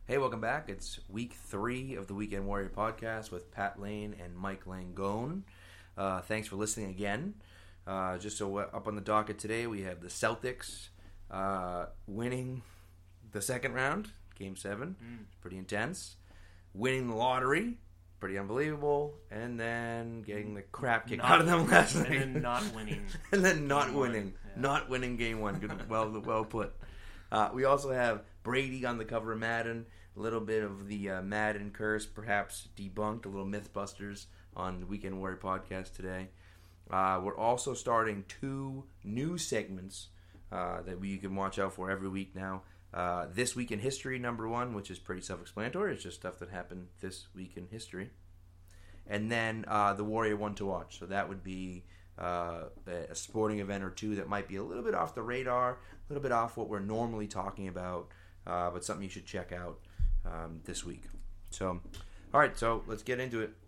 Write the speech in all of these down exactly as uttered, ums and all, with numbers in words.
Hey, welcome back. It's week three of the Weekend Warrior podcast with Pat Lane and Mike Langone. Uh, thanks for listening again. Uh, just so up on the docket today, we have the Celtics uh, winning the second round, Game seven. Mm. Pretty intense. Winning the lottery. Pretty unbelievable. And then getting the crap kicked not, out of them last and night. And then not winning. and then not game winning. Yeah. Not winning Game one. Good, well, well put. Uh, we also have Brady on the cover of Madden. A little bit of the uh, Madden curse, perhaps debunked. A little Mythbusters on the Weekend Warrior podcast today. Uh, we're also starting two new segments uh, that we, you can watch out for every week now. Uh, this Week in History, number one, which is pretty self-explanatory. It's just stuff that happened this week in history. And then uh, the Warrior One to Watch. So that would be uh, a sporting event or two that might be a little bit off the radar, a little bit off what we're normally talking about, uh, but something you should check out um, this week. So, all right, so let's get into it.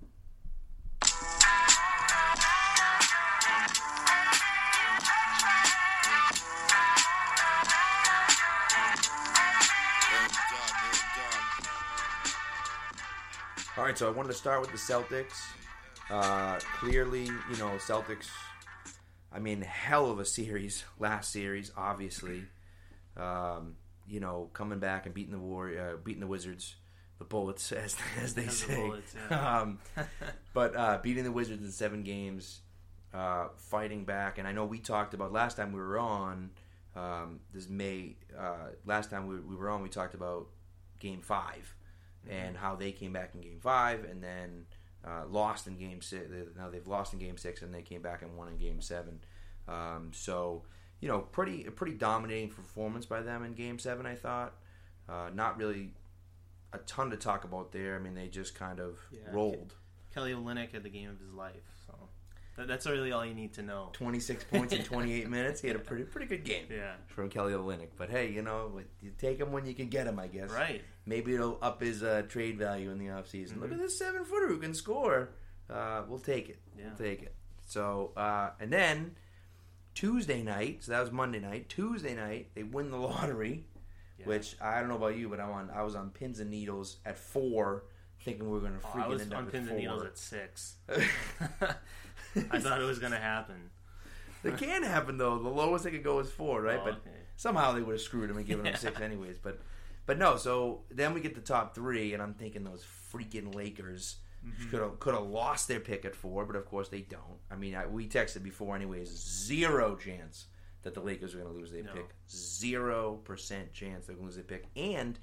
All right, so I wanted to start with the Celtics. Uh, clearly, you know, Celtics, I mean, hell of a series, last series, obviously. Um, you know, coming back and beating the Warrior, uh, beating the Wizards, the Bullets, as, as they say. The bullets, yeah. um, but uh, beating the Wizards in seven games, uh, fighting back. And I know we talked about last time we were on, um, this May, uh, last time we, we were on, we talked about Game five. And how they came back in Game Five, and then uh, lost in Game Six. Now they've lost in Game Six, and they came back and won in Game Seven. Um, so, you know, pretty a pretty dominating performance by them in Game Seven. I thought, uh, not really a ton to talk about there. I mean, they just kind of yeah, rolled. Kelly Olynyk had the game of his life. So that's really all you need to know. twenty-six points in twenty-eight minutes. He had a pretty pretty good game. Yeah. From Kelly Olynyk. But hey, you know, you take him when you can get him, I guess. Right. Maybe it'll up his uh, trade value in the offseason. Mm-hmm. Look at this seven footer who can score. Uh, we'll take it. Yeah. We'll take it. So, uh, and then Tuesday night, so that was Monday night. Tuesday night, they win the lottery, yeah. Which I don't know about you, but I'm on. I was on pins and needles at four, thinking we were going to freaking oh, end up on at pins four. and needles at six. I thought it was going to happen. It can happen though. The lowest they could go is four, right? Oh, but okay. Somehow they would have screwed him and given him yeah. six anyways. But but no. So then we get the top three, and I'm thinking those freaking Lakers mm-hmm. could have could have lost their pick at four, but of course they don't. I mean, I, we texted before anyways. Zero chance that the Lakers are going to lose their no. pick. Zero percent chance they're going to lose their pick. And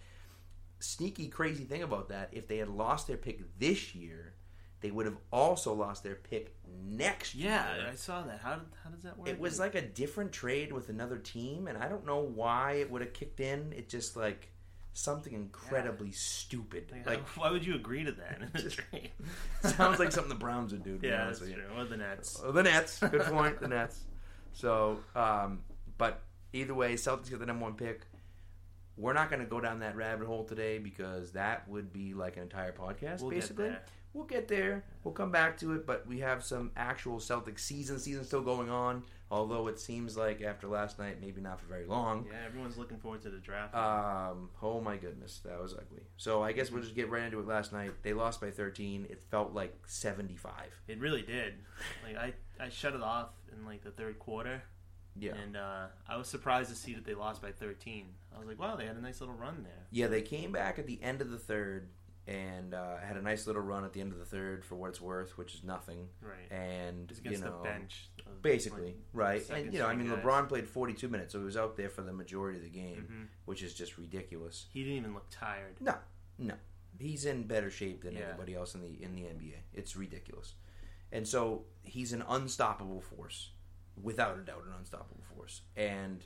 sneaky crazy thing about that, if they had lost their pick this year, they would have also lost their pick next year. Yeah, I saw that. How how does that work? It was like a different trade with another team, and I don't know why it would have kicked in. It just like something incredibly yeah. stupid. Like, like, why would you agree to that in a trade? Sounds like something the Browns would do. To yeah, be that's true. Or the Nets. Oh, the Nets. Good point. The Nets. So, um, but either way, Celtics get the number one pick. We're not going to go down that rabbit hole today because that would be like an entire podcast, we'll basically. Get there. We'll get there. We'll come back to it, but we have some actual Celtics season. Season still going on, although it seems like after last night, maybe not for very long. Yeah, everyone's looking forward to the draft. Um, oh my goodness, that was ugly. So I guess we'll just get right into it. Last night, they lost by thirteen. It felt like seventy-five. It really did. Like I, I shut it off in like the third quarter. Yeah. And uh, I was surprised to see that they lost by thirteen. I was like, wow, they had a nice little run there. Yeah, they came back at the end of the third and uh, had a nice little run at the end of the third for what it's worth, which is nothing. Right. And, it's against you know, the bench. Basically, like, right. And, you know, I mean, guys. LeBron played forty-two minutes, so he was out there for the majority of the game, mm-hmm. which is just ridiculous. He didn't even look tired. No, no. He's in better shape than yeah. anybody else in the in the N B A. It's ridiculous. And so he's an unstoppable force. Without a doubt, an unstoppable force. And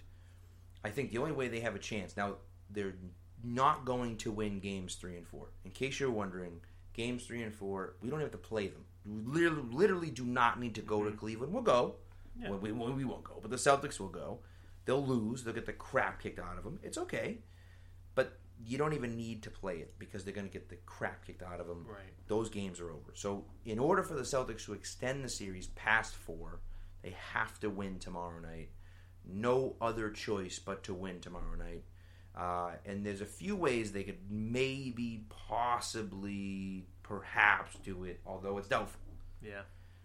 I think the only way they have a chance, now, they're not going to win games three and four. In case you're wondering, games three and four, we don't have to play them. We literally, literally do not need to go mm-hmm. to Cleveland. We'll go. Yeah. Well, we, well, we won't go, but the Celtics will go. They'll lose. They'll get the crap kicked out of them. It's okay. But you don't even need to play it because they're going to get the crap kicked out of them. Right. Those games are over. So in order for the Celtics to extend the series past four, they have to win tomorrow night. No other choice but to win tomorrow night. Uh, and there's a few ways they could maybe, possibly, perhaps do it, although it's doubtful. Yeah.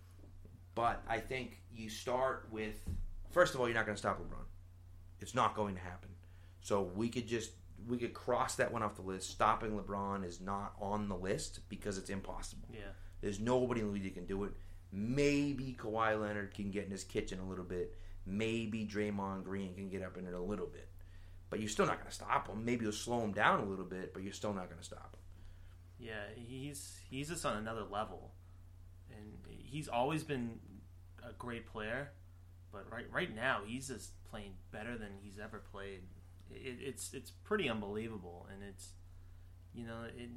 But I think you start with, first of all, you're not going to stop LeBron. It's not going to happen. So we could just, we could cross that one off the list. Stopping LeBron is not on the list because it's impossible. Yeah. There's nobody in the league that can do it. Maybe Kawhi Leonard can get in his kitchen a little bit. Maybe Draymond Green can get up in it a little bit. But you're still not going to stop him. Maybe you'll slow him down a little bit, but you're still not going to stop him. Yeah, he's he's just on another level, and he's always been a great player. But right right now, he's just playing better than he's ever played. It, it's it's pretty unbelievable, and it's you know it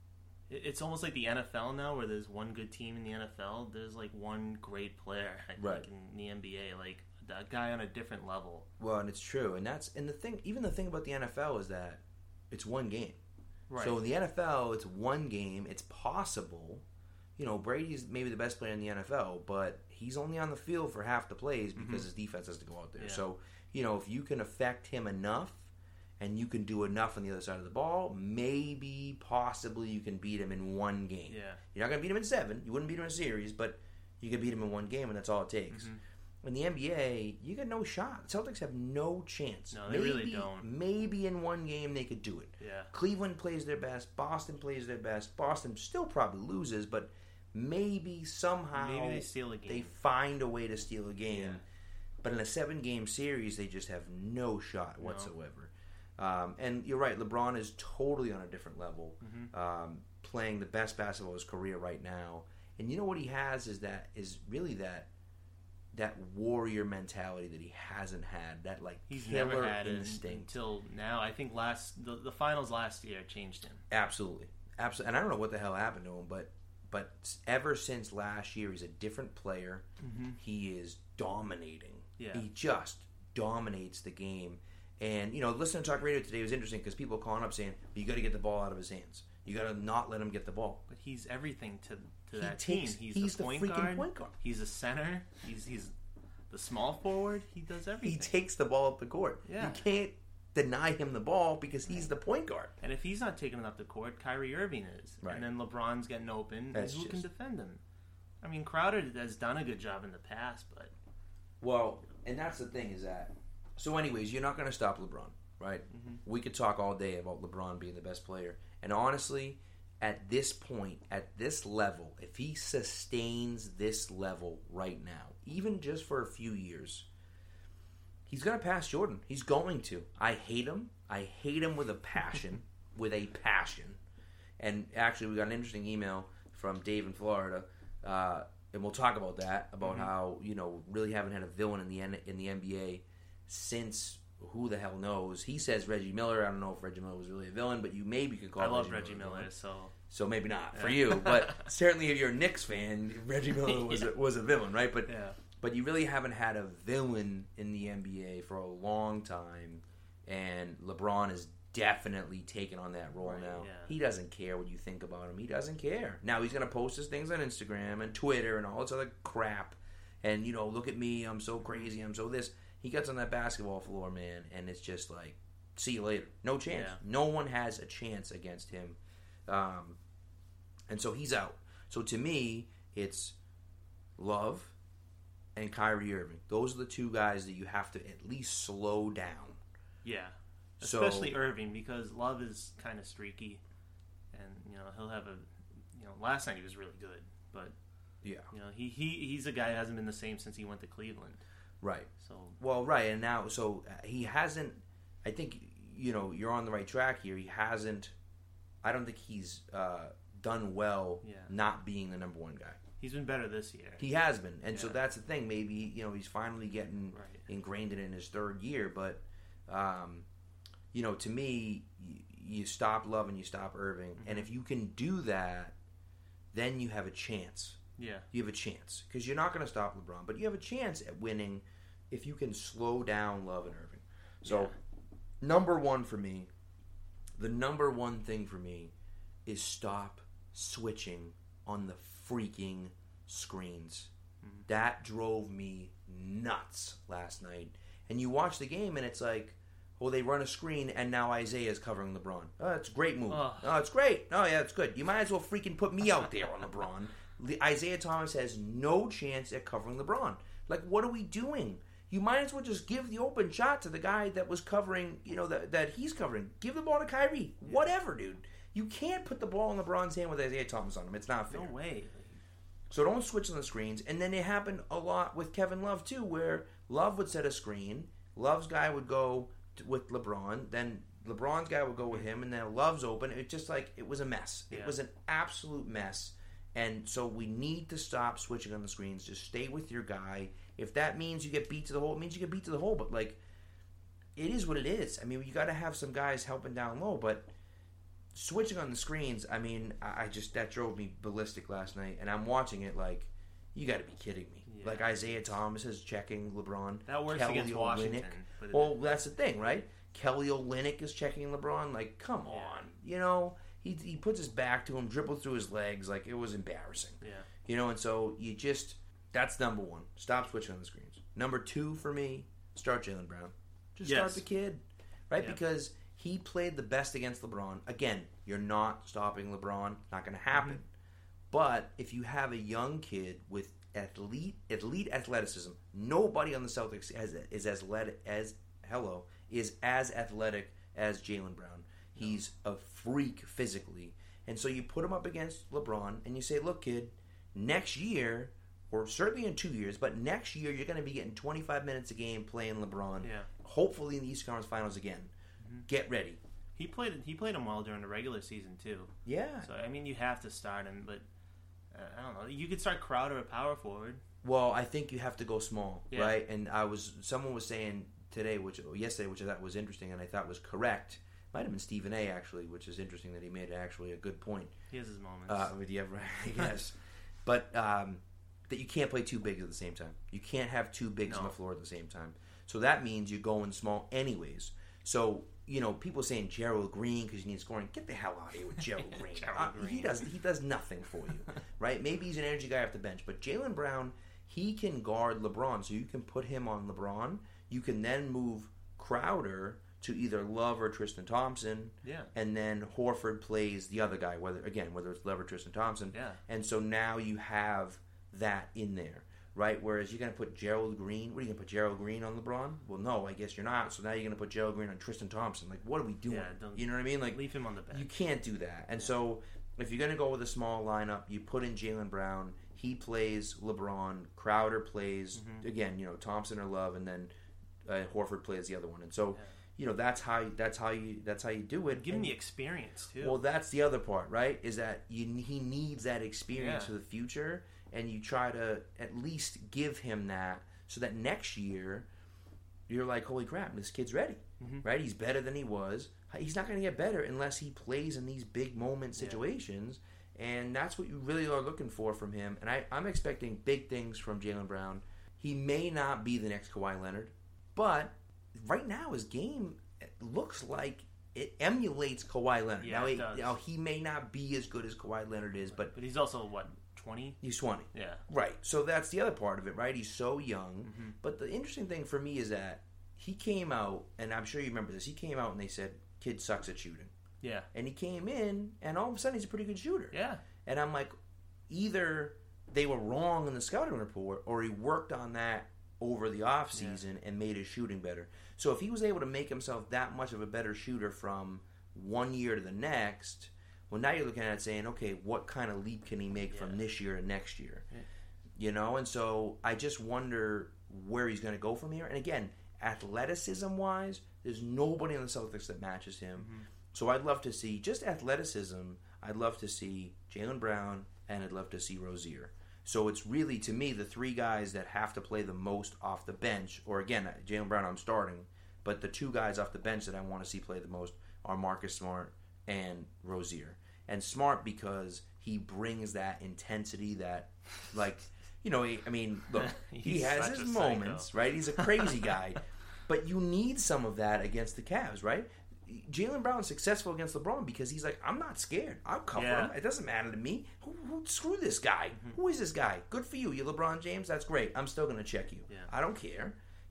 it's almost like the N F L now, where there's one good team in the N F L. There's like one great player, I think, right. in the N B A, like that guy on a different level. Well, and it's true, and that's and the thing. Even the thing about the N F L is that it's one game. Right. So in the N F L, it's one game. It's possible, you know, Brady's maybe the best player in the N F L, but he's only on the field for half the plays because mm-hmm. his defense has to go out there. Yeah. So you know, if you can affect him enough, and you can do enough on the other side of the ball, maybe, possibly, you can beat him in one game. Yeah. You're not going to beat him in seven. You wouldn't beat him in a series, but you can beat him in one game, and that's all it takes. Mm-hmm. In the N B A, you got no shot. The Celtics have no chance. No, they maybe, really don't. Maybe in one game they could do it. Yeah. Cleveland plays their best. Boston plays their best. Boston still probably loses, but maybe somehow maybe they steal a game. They find a way to steal a game. Yeah. But in a seven-game series, they just have no shot No. whatsoever. Um, and you're right, LeBron is totally on a different level, mm-hmm. um, playing the best basketball of his career right now. And you know what he has is that is really that that warrior mentality that he hasn't had. That like he's killer never had instinct it until now. I think last the, the finals last year changed him. Absolutely, absolutely. And I don't know what the hell happened to him, but but ever since last year, he's a different player. Mm-hmm. He is dominating. Yeah. He just dominates the game. And, you know, listening to Talk Radio today was interesting because people calling up saying, you got to get the ball out of his hands. You got to not let him get the ball. But he's everything to, to He that takes- team. He's, he's the the point freaking guard. point guard. He's a center. He's he's the small forward. He does everything. He takes the ball up the court. Yeah. You can't deny him the ball because he's the point guard. And if he's not taking it up the court, Kyrie Irving is. Right. And then LeBron's getting open. That's and who just- can defend him? I mean, Crowder has done a good job in the past, but Well, and that's the thing is that. So, anyways, you're not going to stop LeBron, right? Mm-hmm. We could talk all day about LeBron being the best player. And honestly, at this point, at this level, if he sustains this level right now, even just for a few years, he's going to pass Jordan. He's going to. I hate him. I hate him with a passion. with a passion. And actually, we got an interesting email from Dave in Florida. Uh, and we'll talk about that, about Mm-hmm. how, you know, really haven't had a villain in the N- in the N B A since who the hell knows. He says Reggie Miller. I don't know if Reggie Miller was really a villain, but you maybe could call I love Reggie Reggie Miller, a Miller, villain. so So maybe not for Yeah. you, but certainly if you're a Knicks fan, Reggie Miller was a, was a villain, right? But yeah. but you really haven't had a villain in the N B A for a long time, and LeBron is definitely taken on that role Right, now. yeah. He doesn't care what you think about him. He doesn't care. Now he's going to post his things on Instagram and Twitter and all this other crap. And, you know, look at me. I'm so crazy. I'm so this. He gets on that basketball floor, man, and it's just like, see you later. No chance. Yeah. No one has a chance against him. Um, and so he's out. So to me, it's Love and Kyrie Irving. Those are the two guys that you have to at least slow down. Yeah. So- Especially Irving, because Love is kind of streaky, and you know he'll have a, you know, last night he was really good, but Yeah. you know he, he he's a guy who hasn't been the same since he went to Cleveland. Right. So Well, right, and now, so uh, he hasn't, I think, you know, you're on the right track here. He hasn't, I don't think he's uh, done well Yeah. not being the number one guy. he's been better this year. He has been, and so Yeah. that's the thing. Maybe, you know, he's finally getting Right. ingrained in it in his third year, but, um, you know, to me, you, you stop Love and you stop Irving, Mm-hmm. and if you can do that, then you have a chance. Yeah. You have a chance because you're not going to stop LeBron, but you have a chance at winning if you can slow down Love and Irving. So, Yeah. number one for me, the number one thing for me is stop switching on the freaking screens. Mm-hmm. That drove me nuts last night. And you watch the game and it's like, Well, they run a screen, and now Isaiah is covering LeBron. Oh, that's a great move. Ugh. Oh, it's great. Oh, yeah, it's good. You might as well freaking put me out there on LeBron. Le- Isaiah Thomas has no chance at covering LeBron. Like, what are we doing? You might as well just give the open shot to the guy that was covering, you know, that, that he's covering. Give the ball to Kyrie. Yeah. Whatever, dude. You can't put the ball in LeBron's hand with Isaiah Thomas on him. It's not fair. No way. So don't switch on the screens. And then it happened a lot with Kevin Love, too, where Love would set a screen. Love's guy would go with LeBron, then LeBron's guy would go with him, and then Love's open. It just like it was a mess. It yeah. was an absolute mess. And so we need to stop switching on the screens. Just stay with your guy. If that means you get beat to the hole, it means you get beat to the hole. But like, it is what it is. I mean, you got to have some guys helping down low. But switching on the screens, I mean, I just that drove me ballistic last night. And I'm watching it like, you got to be kidding me. Yeah. Like Isaiah Thomas is checking LeBron. That works Kelly against Washington. But well, that's the thing, right? Kelly Olynyk is checking LeBron. Like, come yeah. on. You know, he he puts his back to him, dribbles through his legs. Like, it was embarrassing. Yeah. You know, and so you just, that's number one. Stop switching on the screens. Number two for me, start Jaylen Brown. Just yes. start the kid. Right? Yeah. Because he played the best against LeBron. Again, you're not stopping LeBron. Not going to happen. Mm-hmm. But if you have a young kid with elite elite athleticism, nobody on the Celtics has is as athletic as hello is as athletic as Jaylen Brown. He's a freak physically, and so you put him up against LeBron, and you say, "Look, kid, next year, or certainly in two years, but next year you're going to be getting twenty-five minutes a game playing LeBron. Yeah. Hopefully in the Eastern Conference Finals again. Mm-hmm. Get ready." He played he played him well during the regular season too. Yeah. So I mean, you have to start him, but. I don't know. You could start Crowder at power forward. Well, I think you have to go small, yeah. right? And I was someone was saying today, which yesterday, which I thought was interesting, and I thought was correct. Might have been Stephen A. actually, which is interesting that he made actually a good point. He has his moments. Uh, yeah, right. Yes, but um, that you can't play two bigs at the same time. You can't have two bigs no. on the floor at the same time. So that means you're going small anyways. So. You know, people saying Gerald Green because you need scoring. Get the hell out of here with Gerald Green. Gerald uh, Green. He does he does nothing for you, right? Maybe he's an energy guy off the bench, but Jaylen Brown, he can guard LeBron, so you can put him on LeBron. You can then move Crowder to either Love or Tristan Thompson, yeah, and then Horford plays the other guy, whether again whether it's Love or Tristan Thompson, yeah, and so now you have that in there. Right, whereas you're going to put Gerald Green. What are you going to put Gerald Green on LeBron? Well, no, I guess you're not. So now you're going to put Gerald Green on Tristan Thompson. Like, what are we doing? Yeah, you know what I mean? Like, leave him on the bench. You can't do that. And yeah. so if you're going to go with a small lineup, you put in Jaylen Brown. He plays LeBron. Crowder plays mm-hmm. again. You know, Thompson or Love, and then uh, Horford plays the other one. And so, yeah. you know, that's how you, that's how you that's how you do it. Give him and, the experience too. Well, that's the other part, right? Is that you, he needs that experience yeah. for the future. And you try to at least give him that so that next year you're like, holy crap, this kid's ready, mm-hmm. right? He's better than he was. He's not going to get better unless he plays in these big moment situations. Yeah. And that's what you really are looking for from him. And I, I'm expecting big things from Jaylen Brown. He may not be the next Kawhi Leonard, but right now his game looks like it emulates Kawhi Leonard. Yeah, now, it he, does. now, he may not be as good as Kawhi Leonard is, but... But he's also, what... twenty? He's twenty. Yeah. Right. So that's the other part of it, right? He's so young. Mm-hmm. But the interesting thing for me is that he came out, and I'm sure you remember this, he came out and they said, kid sucks at shooting. Yeah. And he came in, and all of a sudden he's a pretty good shooter. Yeah. And I'm like, either they were wrong in the scouting report, or he worked on that over the offseason yeah. and made his shooting better. So if he was able to make himself that much of a better shooter from one year to the next... Well, now you're looking at it saying, okay, what kind of leap can he make yeah. from this year to next year? Yeah. You know, and so I just wonder where he's going to go from here. And again, athleticism-wise, there's nobody on the Celtics that matches him. Mm-hmm. So I'd love to see, just athleticism, I'd love to see Jaylen Brown, and I'd love to see Rozier. So it's really, to me, the three guys that have to play the most off the bench, or again, Jaylen Brown I'm starting, but the two guys off the bench that I want to see play the most are Marcus Smart and Rozier. And Smart because he brings that intensity that, like, you know, he, I mean, look, he has his moments, psycho. right? He's a crazy guy. But you need some of that against the Cavs, right? Jaylen Brown's successful against LeBron because he's like, I'm not scared. I'll cover yeah. him. It doesn't matter to me. Who, who, screw this guy. Mm-hmm. Who is this guy? Good for you. You're LeBron James. That's great. I'm still going to check you. Yeah. I don't care.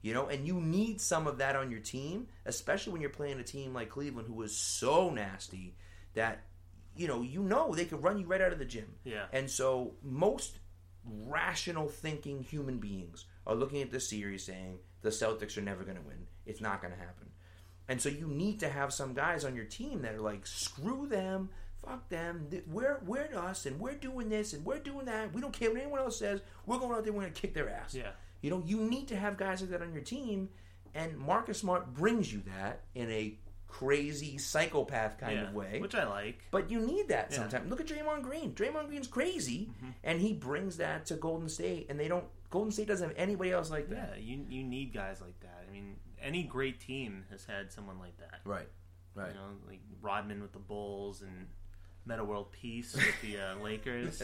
You know, and you need some of that on your team, especially when you're playing a team like Cleveland, who is so nasty that, you know, you know they could run you right out of the gym. Yeah. And so most rational thinking human beings are looking at this series saying the Celtics are never going to win. It's not going to happen. And so you need to have some guys on your team that are like, screw them, fuck them, we're, we're us, and we're doing this, and we're doing that. We don't care what anyone else says. We're going out there, we're going to kick their ass. Yeah. You know, you need to have guys like that on your team, and Marcus Smart brings you that in a crazy psychopath kind yeah, of way. Which I like. But you need that yeah. sometimes. Look at Draymond Green. Draymond Green's crazy, mm-hmm. and he brings that to Golden State, and they don't. Golden State doesn't have anybody else like that. Yeah, you you need guys like that. I mean, any great team has had someone like that. Right, right. You know, like Rodman with the Bulls and Metta World Peace with the uh, Lakers.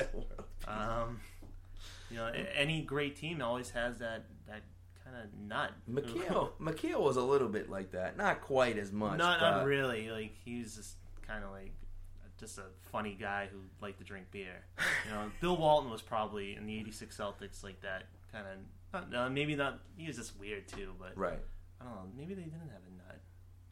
um, you know, any great team always has that that kind of nut. McHale, McHale was a little bit like that. Not quite as much. Not, but... not really. Like, he was just kind of like just a funny guy who liked to drink beer. You know, Bill Walton was probably in the eighty-six Celtics like that kind of. No, maybe not. He was just weird too, but right. I don't know. Maybe they didn't have a nut.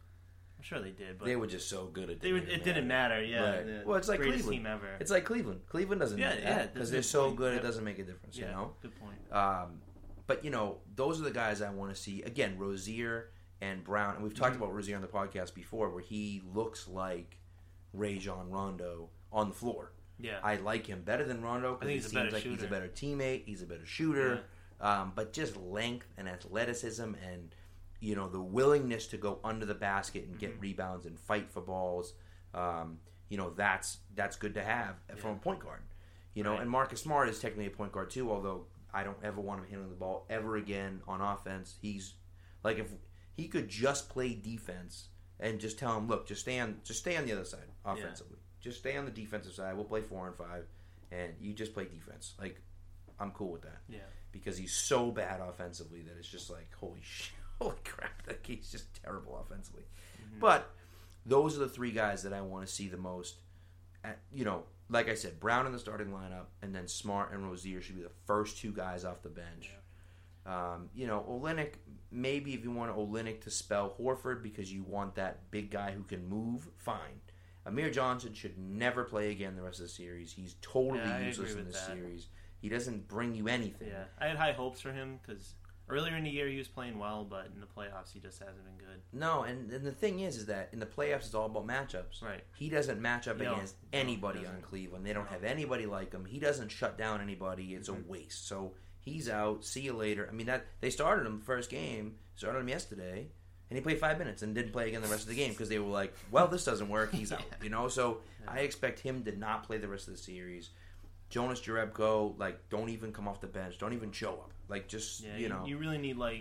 I'm sure they did, but they were just so good at. They were, it matter. didn't matter. Yeah. Right. Well, it's like Cleveland. Team ever. It's like Cleveland. Cleveland doesn't. Yeah, yeah. Because they're so point. good, yeah. it doesn't make a difference. Yeah, you know. Good point. Um, but you know, those are the guys I want to see. Again, Rozier and Brown, and we've talked mm-hmm. about Rozier on the podcast before, where he looks like Rajon Rondo on the floor. Yeah, I like him better than Rondo because he seems like shooter. he's a better teammate. He's a better shooter. Yeah. Um, but just length and athleticism and, you know, the willingness to go under the basket and get mm-hmm. rebounds and fight for balls, um, you know, that's that's good to have yeah. from a point guard. You know, right. and Marcus Smart is technically a point guard too, although I don't ever want him handling the ball ever again on offense. He's like, if he could just play defense and just tell him, look, just stay on, just stay on the other side offensively. Yeah. Just stay on the defensive side. We'll play four and five, and you just play defense. Like, I'm cool with that. Yeah. Because he's so bad offensively that it's just like, holy shit, holy crap, that he's just terrible offensively. Mm-hmm. But those are the three guys that I want to see the most. At, you know, like I said, Brown in the starting lineup, and then Smart and Rozier should be the first two guys off the bench. Yeah. Um, you know, Olynyk, maybe if you want Olynyk to spell Horford because you want that big guy who can move, fine. Amir Johnson should never play again the rest of the series. He's totally yeah, useless in this that. series. He doesn't bring you anything. Yeah, I had high hopes for him because earlier in the year he was playing well, but in the playoffs he just hasn't been good. No, and, and the thing is, is that in the playoffs it's all about matchups. Right. He doesn't match up no, against anybody no, on Cleveland. They don't no. have anybody like him. He doesn't shut down anybody. It's mm-hmm. a waste. So he's out. See you later. I mean, that they started him first game. Started him yesterday. And he played five minutes and didn't play again the rest of the game because they were like, well, this doesn't work. He's out. You know, so yeah. I expect him to not play the rest of the series. Jonas Jerebko, like, don't even come off the bench. Don't even show up. Like, just, yeah, you know. You really need, like,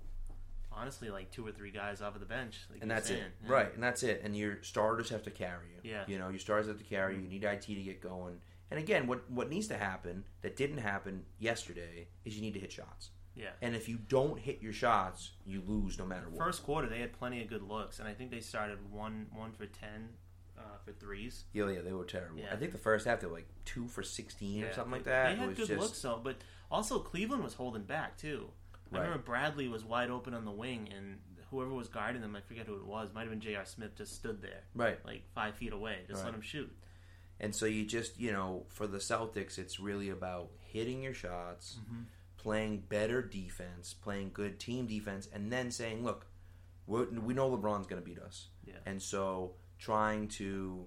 honestly, like two or three guys off of the bench. Like and that's saying. it. Yeah. Right, and that's it. And your starters have to carry you. Yeah. You know, your starters have to carry you. You need I T to get going. And again, what, what needs to happen that didn't happen yesterday is you need to hit shots. Yeah. And if you don't hit your shots, you lose no matter what. First quarter, they had plenty of good looks, and I think they started one one for ten uh, for threes. Yeah, yeah, they were terrible. Yeah. I think the first half they were like two for sixteen yeah, or something they, like that. They had it was good just... looks though, but also Cleveland was holding back too. I right. remember Bradley was wide open on the wing, and whoever was guarding them, I forget who it was, might have been J R. Smith, just stood there, right, like five feet away, just right. let him shoot. And so you just, you know, for the Celtics, it's really about hitting your shots. Mm-hmm. Playing better defense, playing good team defense, and then saying, look, we're, we know LeBron's going to beat us. Yeah. And so trying to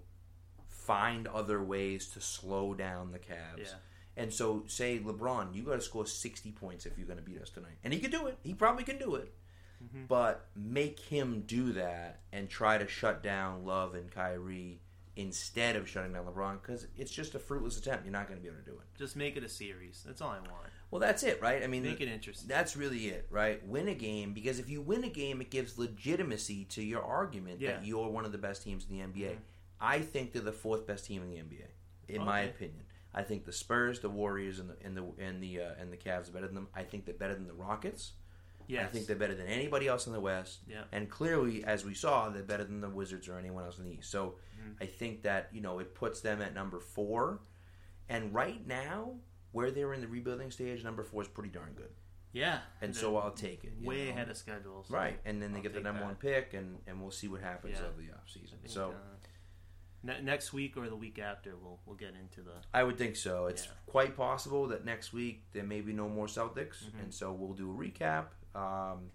find other ways to slow down the Cavs. Yeah. And so say, LeBron, you got to score sixty points if you're going to beat us tonight. And he can do it. He probably can do it. Mm-hmm. But make him do that and try to shut down Love and Kyrie instead of shutting down LeBron, because it's just a fruitless attempt. You're not going to be able to do it. Just make it a series. That's all I want. Well, that's it, right? I mean, make it interesting. That's really it, right? Win a game, because if you win a game, it gives legitimacy to your argument yeah. that you're one of the best teams in the N B A. Mm-hmm. I think they're the fourth best team in the N B A, in okay. my opinion. I think the Spurs, the Warriors, and the and the and the uh, and the Cavs are better than them. I think they're better than the Rockets. Yes. I think they're better than anybody else in the West. Yeah. And clearly, as we saw, they're better than the Wizards or anyone else in the East. So mm-hmm. I think that, you know, it puts them at number four. And right now, where they're in the rebuilding stage, number four is pretty darn good. Yeah. And so I'll take it. Way know? ahead of schedule. So right. And then they I'll get the take number that. one pick, and, and we'll see what happens Yeah. over the offseason. I think, So uh, ne- next week or the week after, we'll we'll get into the. I would think so. It's Yeah. quite possible that next week there may be no more Celtics, Mhm. and so we'll do a recap. Um,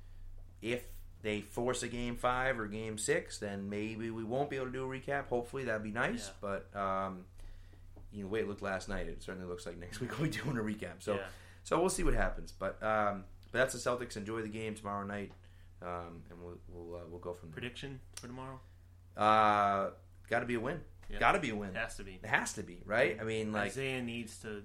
if they force a game five or game six, then maybe we won't be able to do a recap. Hopefully that'd be nice. Yeah. But um, you know, the way it looked last night, it certainly looks like next week we'll be doing a recap. So yeah. so we'll see what happens. But um, but that's the Celtics. Enjoy the game tomorrow night, um, and we'll we'll uh, we'll go from there. Prediction for tomorrow? Uh, got to be a win. Yeah. Got to be a win. It has to be. It has to be, right? I mean, like Isaiah needs to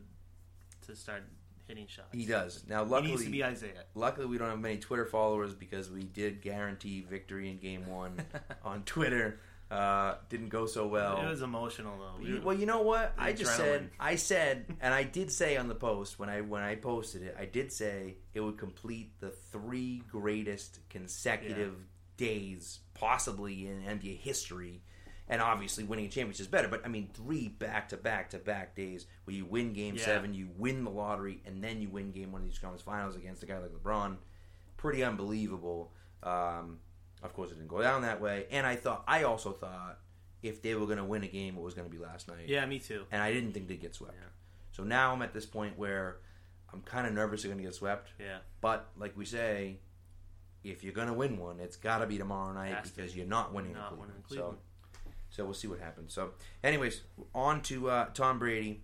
to start hitting shots. he does. Now, He luckily, needs to be Isaiah. luckily we don't have many Twitter followers because we did guarantee victory in Game One on Twitter. Uh, didn't go so well. It was emotional though. We were- Well, you know what? the I just adrenaline. said, I said, and I did say on the post when I when I posted it, I did say it would complete the three greatest consecutive days possibly in N B A history. And obviously, winning a championship is better. But I mean, three back to back to back days where you win Game Yeah. Seven, you win the lottery, and then you win Game One of these conference finals against a guy like LeBron. Pretty unbelievable. Um, of course, it didn't go down that way. And I thought, I also thought, if they were going to win a game, it was going to be last night. Yeah, me too. And I didn't think they'd get swept. Yeah. So now I'm at this point where I'm kind of nervous they're going to get swept. Yeah. But like we say, if you're going to win one, it's got to be tomorrow night Has to because be. you're not winning, Not in Cleveland. winning in Cleveland. So, so we'll see what happens. So, anyways, on to uh, Tom Brady.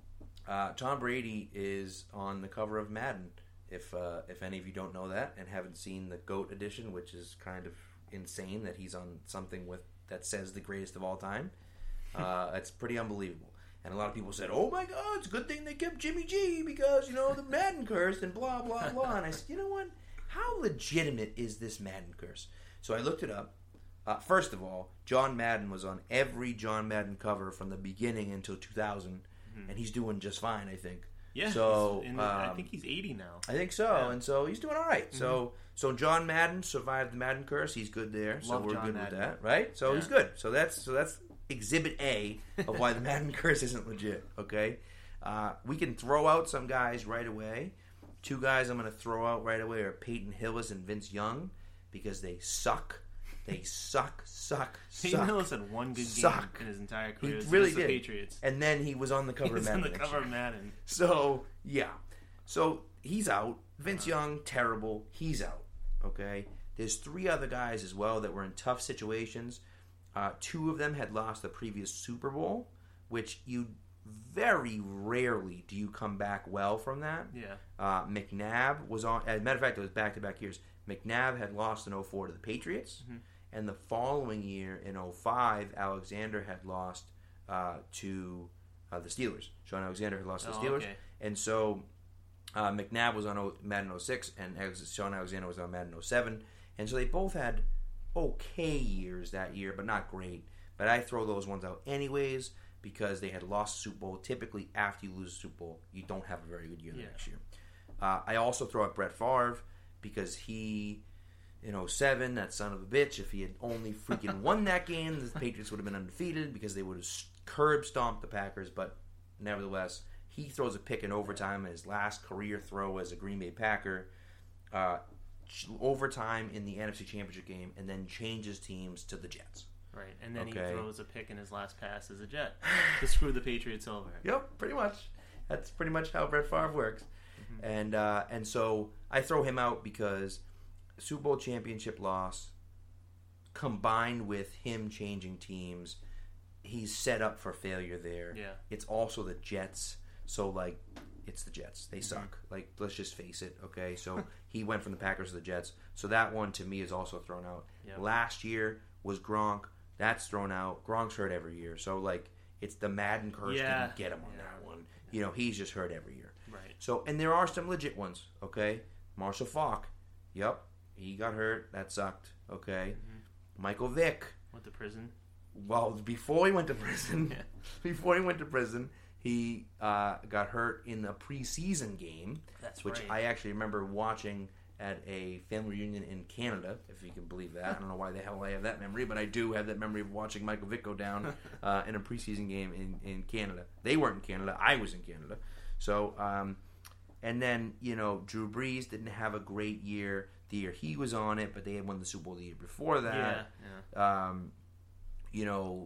Uh, Tom Brady is on the cover of Madden. If uh, if any of you don't know that and haven't seen the GOAT edition, which is kind of insane that he's on something with that says the greatest of all time, uh, it's pretty unbelievable. And a lot of people said, "Oh my God, it's a good thing they kept Jimmy G because you know the Madden curse and blah blah blah." And I said, "You know what? How legitimate is this Madden curse?" So I looked it up. Uh, first of all, John Madden was on every John Madden cover from the beginning until two thousand, Mhm. and he's doing just fine, I think. Yeah. So, he's in the- I um, think he's eighty now. I think so, Yeah. and so he's doing all right. So, so John Madden survived the Madden curse. He's good there, so Love we're John good Madden. with that, right? So Yeah. he's good. So that's so that's Exhibit A of why the Madden curse isn't legit. Okay, uh, we can throw out some guys right away. Two guys I'm going to throw out right away are Peyton Hillis and Vince Young because they suck. They suck, suck, Peyton suck. Hillis had one good Suck. game in his entire He career. It was really against did. The Patriots. And then he was on the He cover of was Madden. on the next cover year. of Madden. So, yeah. So, he's out. Vince Young, terrible. He's out. Okay? There's three other guys as well that were in tough situations. Uh, two of them had lost the previous Super Bowl, which you very rarely do you come back well from that. Yeah. Uh, McNabb was on. As a matter of fact, it was back-to-back years. McNabb had lost in oh four to the Patriots. Mhm. And the following year, in oh five, Alexander had lost uh, to uh, the Steelers. Sean Alexander had lost to the Oh, Steelers. okay. And so uh, McNabb was on o- Madden oh six, and Alex- Sean Alexander was on Madden oh seven. And so they both had okay years that year, but not great. But I throw those ones out anyways because they had lost the Super Bowl. Typically, after you lose the Super Bowl, you don't have a very good year the Yeah. next year. Uh, I also throw out Brett Favre because he, in oh seven, that son of a bitch, if he had only freaking won that game, the Patriots would have been undefeated because they would have curb stomped the Packers. But nevertheless, he throws a pick in overtime in his last career throw as a Green Bay Packer. Uh, overtime in the N F C Championship game, and then changes teams to the Jets. Right. And then Okay. he throws a pick in his last pass as a Jet to screw the Patriots over. Yep, pretty much. That's pretty much how Brett Favre works. Mm-hmm. And uh, and so I throw him out because Super Bowl championship loss combined with him changing teams, he's set up for failure there. Yeah. It's also the Jets, so like it's the Jets. They suck. Like let's just face it, okay? So he went from the Packers to the Jets. So that one to me is also thrown out. Yep. Last year was Gronk. That's thrown out. Gronk's hurt every year. So like it's the Madden curse Yeah. didn't get him on Yeah. that one. You know, he's just hurt every year. Right. So, and there are some legit ones, okay? Marshall Faulk, yep, he got hurt. That sucked, okay? Mm-hmm. Michael Vick, Went to prison. well, before he went to prison, Yeah. before he went to prison, he uh, got hurt in a preseason game, That's which right. I actually remember watching at a family reunion in Canada, if you can believe that. I don't know why the hell I have that memory, but I do have that memory of watching Michael Vick go down uh, in a preseason game in, in Canada. They weren't in Canada. I was in Canada. So, um, And then, you know, Drew Brees didn't have a great year the year he was on it, but they had won the Super Bowl the year before that. Yeah, yeah. Um, you know,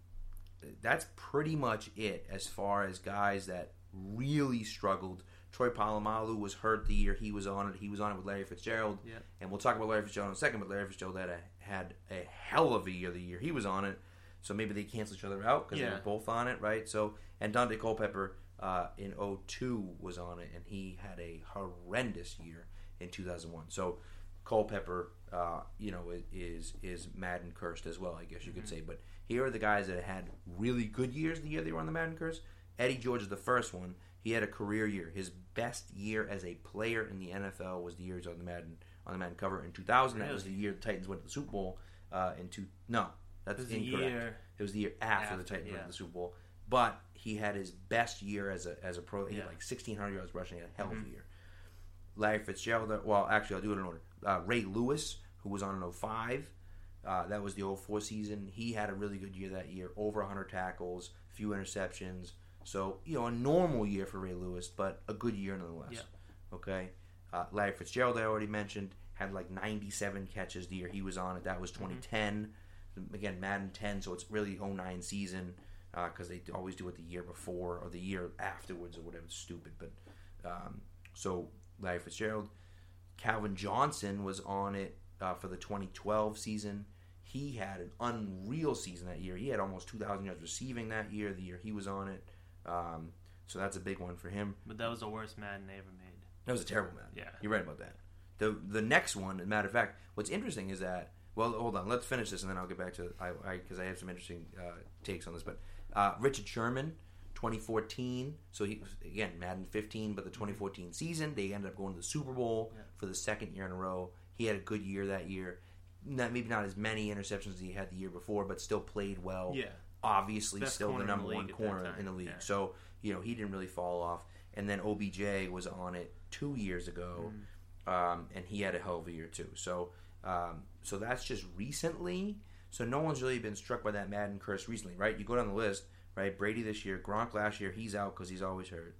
that's pretty much it as far as guys that really struggled. Troy Polamalu was hurt the year he was on it. He was on it with Larry Fitzgerald. Yeah. And we'll talk about Larry Fitzgerald in a second, but Larry Fitzgerald had a, had a hell of a year the year he was on it. So maybe they cancel each other out because Yeah. they were both on it, right? So, and Dante Culpepper uh, in oh two was on it, and he had a horrendous year in two thousand one. So Culpepper, uh, you know, is is Madden cursed as well, I guess you mm-hmm. could say. But here are the guys that had really good years the year they were on the Madden curse. Eddie George is the first one. He had a career year. His best year as a player in the N F L was the year he was on the Madden on the Madden cover in two thousand. Really? That was the year the Titans went to the Super Bowl. Uh, in two no, that's it incorrect. Year it was the year after, after the Titans yeah. went to the Super Bowl. But he had his best year as a as a pro. He yeah. had like sixteen hundred yards rushing. He had a hell of mm-hmm. a year. Larry Fitzgerald. Well, actually, I'll do it in order. Uh, Ray Lewis, who was on an oh five. Uh, that was the oh four season. He had a really good year that year. Over one hundred tackles, few interceptions. So, you know, a normal year for Ray Lewis, but a good year nonetheless. Yeah. Okay? Uh, Larry Fitzgerald, I already mentioned, had like ninety-seven catches the year he was on it. That was twenty ten. Mm-hmm. Again, Madden ten, so it's really oh nine season because uh, they always do it the year before or the year afterwards or whatever. It's stupid. But um, so, Larry Fitzgerald. Calvin Johnson was on it uh, for the twenty twelve season. He had an unreal season that year. He had almost two thousand yards receiving that year, the year he was on it. Um, so that's a big one for him. But that was the worst Madden they ever made. That was a terrible Madden. Yeah. You're right about that. The the next one, as a matter of fact, what's interesting is that, well, hold on, let's finish this and then I'll get back to, I because I, I have some interesting uh, takes on this. But uh, Richard Sherman, twenty fourteen, so he, again, Madden fifteen, but the twenty fourteen season, they ended up going to the Super Bowl yeah. for the second year in a row. He had a good year that year. Not, maybe not as many interceptions as he had the year before, but still played well. Yeah. Obviously, Best still the number the one corner in the league. Yeah. So, you know, he didn't really fall off. And then O B J was on it two years ago, mm. um, and he had a hell of a year too. So, um, so that's just recently. So no one's really been struck by that Madden curse recently, right? You go down the list, right? Brady this year, Gronk last year, he's out because he's always hurt.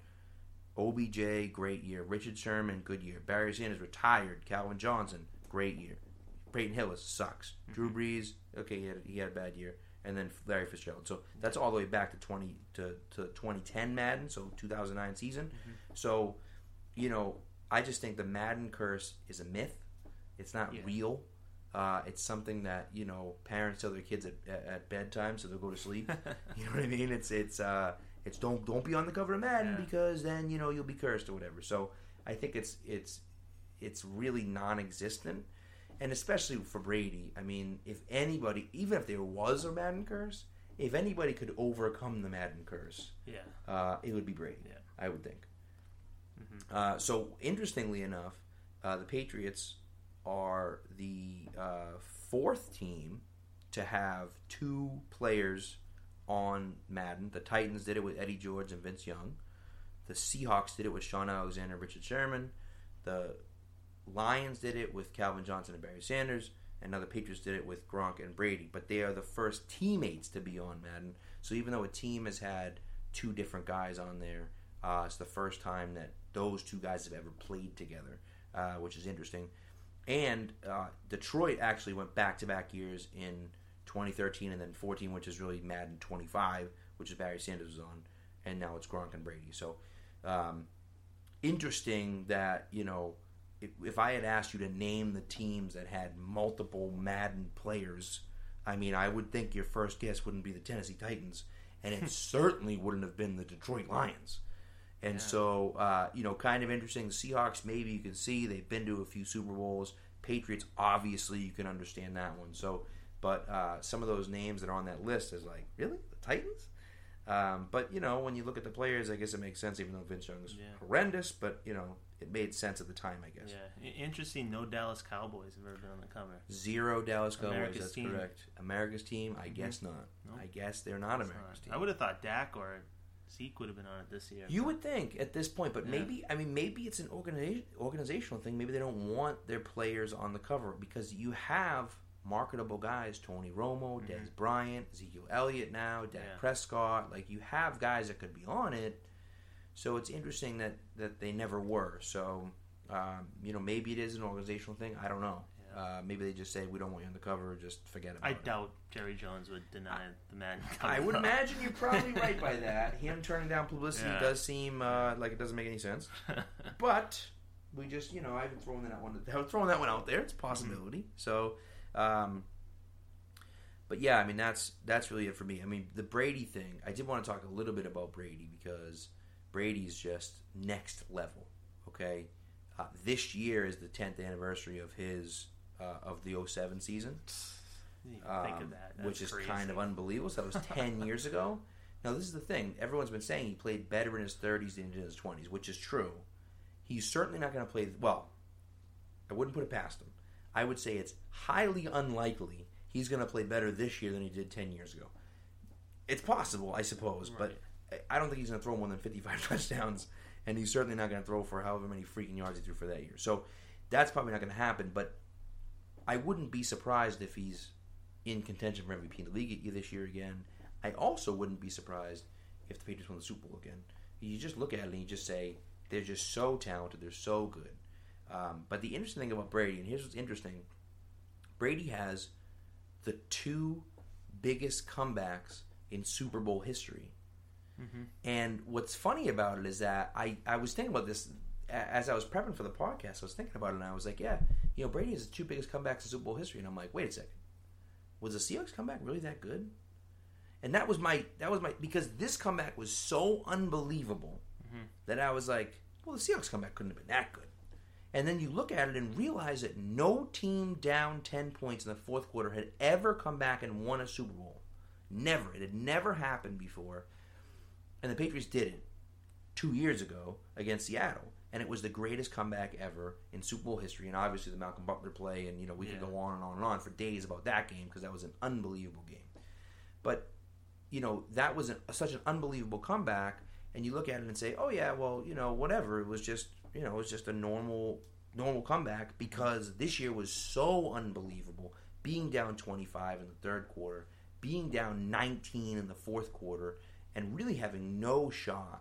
O B J, great year. Richard Sherman, good year. Barry Sanders retired. Calvin Johnson, great year. Peyton Hillis sucks. Mm-hmm. Drew Brees, okay, he had, he had a bad year. And then Larry Fitzgerald. So that's all the way back to twenty to, to twenty ten Madden, so two thousand nine season. Mm-hmm. So, you know, I just think the Madden curse is a myth. It's not yeah. real. Uh, it's something that, you know, parents tell their kids at, at, at bedtime so they'll go to sleep. You know what I mean? It's it's uh, it's don't don't be on the cover of Madden yeah. because then, you know, you'll be cursed or whatever. So I think it's it's it's really non-existent. And especially for Brady, I mean, if anybody, even if there was a Madden curse, if anybody could overcome the Madden curse, yeah, uh, it would be Brady, yeah. I would think. Mm-hmm. Uh, so, interestingly enough, uh, the Patriots are the uh, fourth team to have two players on Madden. The Titans did it with Eddie George and Vince Young. The Seahawks did it with Shaun Alexander and Richard Sherman. The Lions did it with Calvin Johnson and Barry Sanders, and now the Patriots did it with Gronk and Brady. But they are the first teammates to be on Madden. So even though a team has had two different guys on there, uh, it's the first time that those two guys have ever played together, uh, which is interesting. And uh, Detroit actually went back-to-back years in twenty thirteen and then fourteen, which is really Madden twenty-five, which is Barry Sanders was on, and now it's Gronk and Brady. So um, interesting that, you know, If, if I had asked you to name the teams that had multiple Madden players, I mean, I would think your first guess wouldn't be the Tennessee Titans, and it certainly wouldn't have been the Detroit Lions. And yeah. so, uh, you know, kind of interesting. The Seahawks, maybe you can see they've been to a few Super Bowls. Patriots, obviously, you can understand that one. So, but uh, some of those names that are on that list is like, really, the Titans? Um, but you know, when you look at the players, I guess it makes sense. Even though Vince Young is yeah. horrendous, but you know, it made sense at the time, I guess. Yeah, interesting. No Dallas Cowboys have ever been on the cover. Zero Dallas Cowboys. America's that's team. correct. America's team. I Mm-hmm. guess not. Nope. I guess they're not It's America's not. team. I would have thought Dak or Zeke would have been on it this year. You would think at this point, but Yeah. maybe I mean maybe it's an organiza- organizational thing. Maybe they don't want their players on the cover because you have marketable guys: Tony Romo, Mm-hmm. Dez Bryant, Ezekiel Elliott now, Dak Yeah. Prescott. Like you have guys that could be on it. So it's interesting that, that they never were. So, um, you know, maybe it is an organizational thing. I don't know. Yeah. Uh, maybe they just say, we don't want you on the cover. Just forget about I it. I doubt Jerry Jones would deny I, the man. I would imagine you're probably right by that. Him turning down publicity yeah. does seem uh, like it doesn't make any sense. But we just, you know, I've thrown that one. I've thrown that one out there. It's a possibility. Mm-hmm. So, um, but yeah, I mean that's that's really it for me. I mean the Brady thing. I did want to talk a little bit about Brady because Brady's just next level. Okay, uh, this year is the tenth anniversary of his uh, of the oh seven season. Um, think of that, which is crazy. Kind of unbelievable. So that was ten years ago. Now this is the thing. Everyone's been saying he played better in his thirties than in his twenties, which is true. He's certainly not going to play well. I wouldn't put it past him. I would say it's highly unlikely he's going to play better this year than he did ten years ago. It's possible, I suppose, right. but I don't think he's going to throw more than fifty-five touchdowns, and he's certainly not going to throw for however many freaking yards he threw for that year. So that's probably not going to happen, but I wouldn't be surprised if he's in contention for M V P in the league this year again. I also wouldn't be surprised if the Patriots won the Super Bowl again. You just look at it and you just say, they're just so talented, they're so good. Um, but the interesting thing about Brady, and here's what's interesting, Brady has the two biggest comebacks in Super Bowl history. Mm-hmm. And what's funny about it is that I, I was thinking about this as I was prepping for the podcast. I was thinking about it and I was like, yeah, you know, Brady has the two biggest comebacks in Super Bowl history. And I'm like, wait a second. Was the Seahawks comeback really that good? And that was my, that was my, because this comeback was so unbelievable mm-hmm. that I was like, well, the Seahawks comeback couldn't have been that good. And then you look at it and realize that no team down ten points in the fourth quarter had ever come back and won a Super Bowl. Never. It had never happened before. And the Patriots did it two years ago against Seattle. And it was the greatest comeback ever in Super Bowl history. And obviously the Malcolm Butler play, and you know we yeah. could go on and on and on for days about that game because that was an unbelievable game. But, you know, that was a, such an unbelievable comeback. And you look at it and say, oh, yeah, well, you know, whatever. It was just, you know, it was just a normal normal comeback because this year was so unbelievable. Being down twenty-five in the third quarter, being down nineteen in the fourth quarter, and really having no shot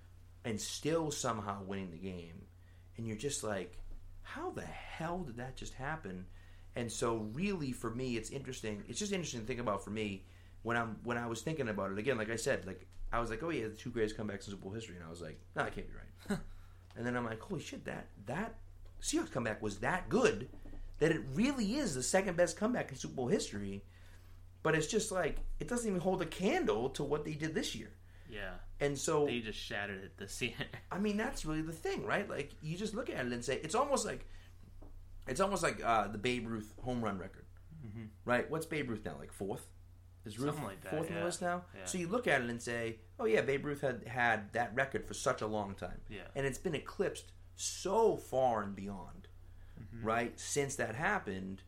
and still somehow winning the game. And you're just like, how the hell did that just happen? And so really for me, it's interesting. It's just interesting to think about for me when I'm when I was thinking about it. Again, like I said, like I was like, oh yeah, the two greatest comebacks in Super Bowl history. And I was like, no, that can't be right. And then I'm like, holy shit, that that Seahawks comeback was that good that it really is the second best comeback in Super Bowl history. But it's just like, it doesn't even hold a candle to what they did this year. Yeah. And so they just shattered it this year. I mean, that's really the thing, right? Like, you just look at it and say, it's almost like, it's almost like uh, the Babe Ruth home run record, mm-hmm. right? What's Babe Ruth now, like fourth? Is Ruth Something like that, fourth yeah. on the list now? Yeah. So you look at it and say, oh yeah, Babe Ruth had had that record for such a long time. Yeah. And it's been eclipsed so far and beyond, mm-hmm. right, since that happened,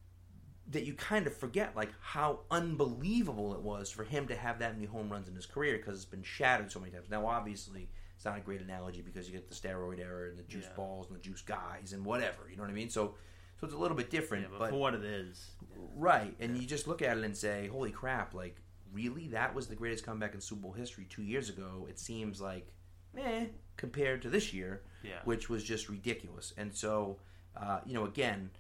that you kind of forget like how unbelievable it was for him to have that many home runs in his career because it's been shattered so many times. Now, obviously, it's not a great analogy because you get the steroid era and the juice yeah. balls and the juice guys and whatever. You know what I mean? So, so it's a little bit different. Yeah, but, but for what it is, right? And yeah. you just look at it and say, "Holy crap! Like, really? That was the greatest comeback in Super Bowl history two years ago." It seems like, eh, compared to this year, yeah. which was just ridiculous. And so, uh, you know, again.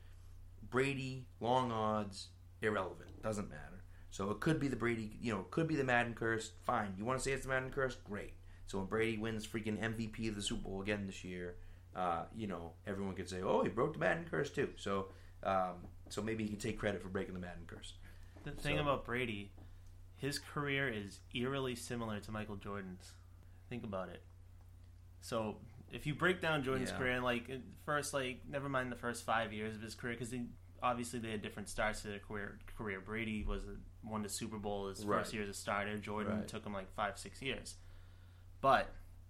Brady, long odds, irrelevant. Doesn't matter. So it could be the Brady, you know, it could be the Madden curse. Fine. You want to say it's the Madden curse? Great. So when Brady wins freaking M V P of the Super Bowl again this year, uh, you know, everyone could say, oh, he broke the Madden curse too. So um, so maybe he can take credit for breaking the Madden curse. The thing so, about Brady, his career is eerily similar to Michael Jordan's. Think about it. So if you break down Jordan's yeah. career, like first, like never mind the first five years of his career, because obviously they had different starts to their career. Career Brady was a, won the Super Bowl his right. first year as a starter. Jordan right. took him like five, six years. But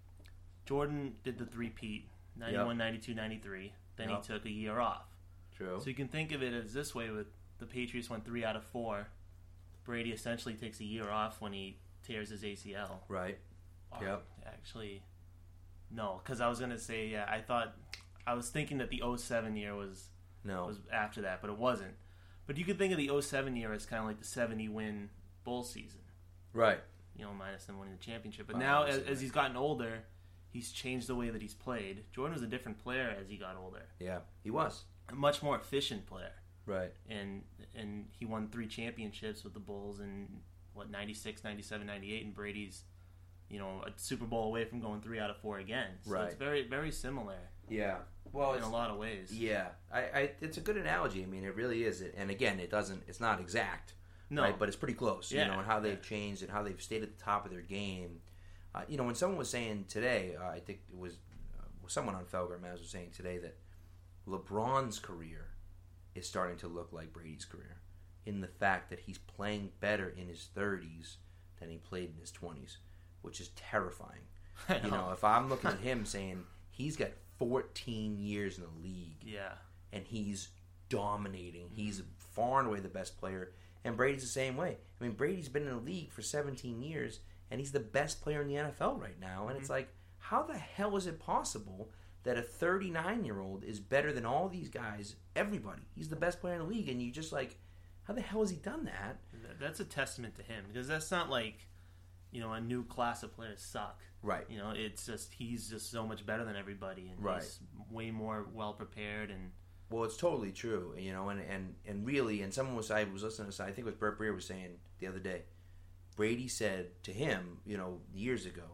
Jordan did the three-peat, ninety-one, yep. ninety-two, ninety-three. Then yep. he took a year off. True. So you can think of it as this way: with the Patriots went three out of four. Brady essentially takes a year off when he tears his A C L. Right. Oh, yep. Actually. No, because I was gonna say yeah. I thought I was thinking that the oh seven year was no was after that, but it wasn't. But you could think of the oh seven year as kind of like the seventy win Bull season, right? You know, minus them winning the championship. But wow, now, as, as he's gotten older, he's changed the way that he's played. Jordan was a different player as he got older. Yeah, he was. A much more efficient player. Right. And and he won three championships with the Bulls in, what, ninety-six, ninety-seven, ninety-eight, and Brady's, you know, a Super Bowl away from going three out of four again. So right. it's very, very similar. Yeah. Well, in it's, a lot of ways. Yeah. I, I, it's a good analogy. I mean, it really is. And again, it doesn't, it's not exact. No. Right? But it's pretty close, yeah. you know, and how they've yeah. changed and how they've stayed at the top of their game. Uh, you know, when someone was saying today, uh, I think it was uh, someone on Felger Maz was saying today that LeBron's career is starting to look like Brady's career in the fact that he's playing better in his thirties than he played in his twenties, which is terrifying. I know. You know, if I'm looking at him saying he's got fourteen years in the league, yeah, and he's dominating, he's far and away the best player, and Brady's the same way. I mean, Brady's been in the league for seventeen years, and he's the best player in the N F L right now, and mm-hmm. it's like, how the hell is it possible that a thirty-nine-year-old is better than all these guys, everybody? He's the best player in the league, and you just like, how the hell has he done that? That's a testament to him, because that's not like, you know, a new class of players suck. Right. You know, it's just, he's just so much better than everybody, and right. he's way more well-prepared. And well, it's totally true, you know, and, and, and really, and someone was, I was listening to, I think it was Burt Breer was saying the other day, Brady said to him, you know, years ago,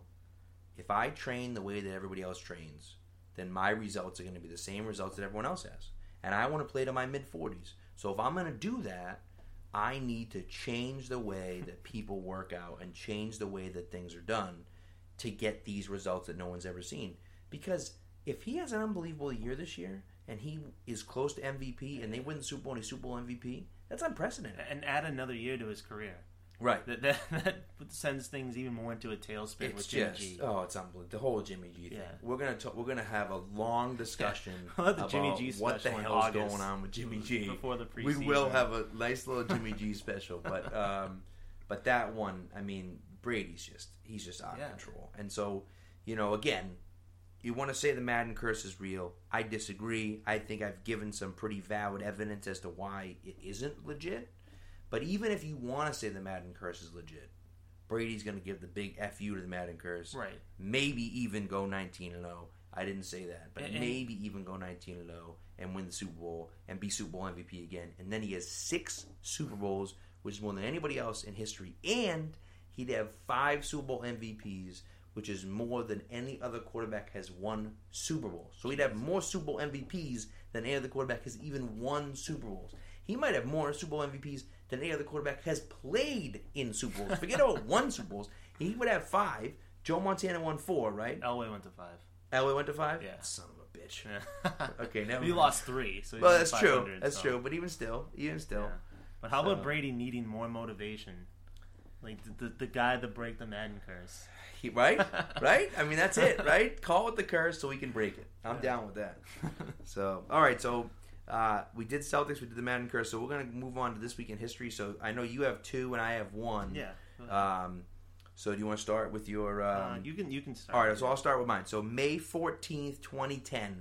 if I train the way that everybody else trains, then my results are going to be the same results that everyone else has. And I want to play to my mid-forties. So if I'm going to do that, I need to change the way that people work out and change the way that things are done to get these results that no one's ever seen. Because if he has an unbelievable year this year and he is close to M V P and they win the Super Bowl and he's Super Bowl M V P, that's unprecedented. And add another year to his career. Right. That, that, that sends things even more into a tailspin it's with Jimmy just, G. Oh, it's unbelievable. The whole Jimmy G thing. Yeah. We're gonna talk, we're gonna have a long discussion we'll have the about Jimmy G what the special in hell's August going on with Jimmy G. Before the preseason. We will have a nice little Jimmy G special, but um, but that one, I mean, Brady's just he's just out yeah. of control. And so, you know, again, you want to say the Madden curse is real. I disagree. I think I've given some pretty valid evidence as to why it isn't legit. But even if you want to say the Madden curse is legit, Brady's going to give the big F you to the Madden curse. Right. Maybe even go nineteen and oh. I didn't say that. But and, and, maybe even go nineteen and oh and win the Super Bowl and be Super Bowl M V P again. And then he has six Super Bowls, which is more than anybody else in history. And he'd have five Super Bowl M V Ps, which is more than any other quarterback has won Super Bowls. So he'd have more Super Bowl M V Ps than any other quarterback has even won Super Bowls. He might have more Super Bowl M V Ps than any other quarterback has played in Super Bowls. Forget about one Super Bowls. He would have five. Joe Montana won four, right? Elway went to five. Elway went to five? Yeah. Son of a bitch. Yeah. Okay, never He mind. lost three. So well, that's true. That's so. true. But even still, even still. Yeah. But how so. about Brady needing more motivation? Like the, the, the guy that break the Madden curse. He, right? Right? I mean, that's it, right? Call it the curse so we can break it. I'm yeah. down with that. So, all right. So, uh, we did Celtics. We did the Madden curse. So, we're going to move on to This Week in History. So, I know you have two and I have one. Yeah. Um, so, do you want to start with your... Um, uh, you can you can start. All right. So, I'll start with mine. So, May fourteenth, twenty ten,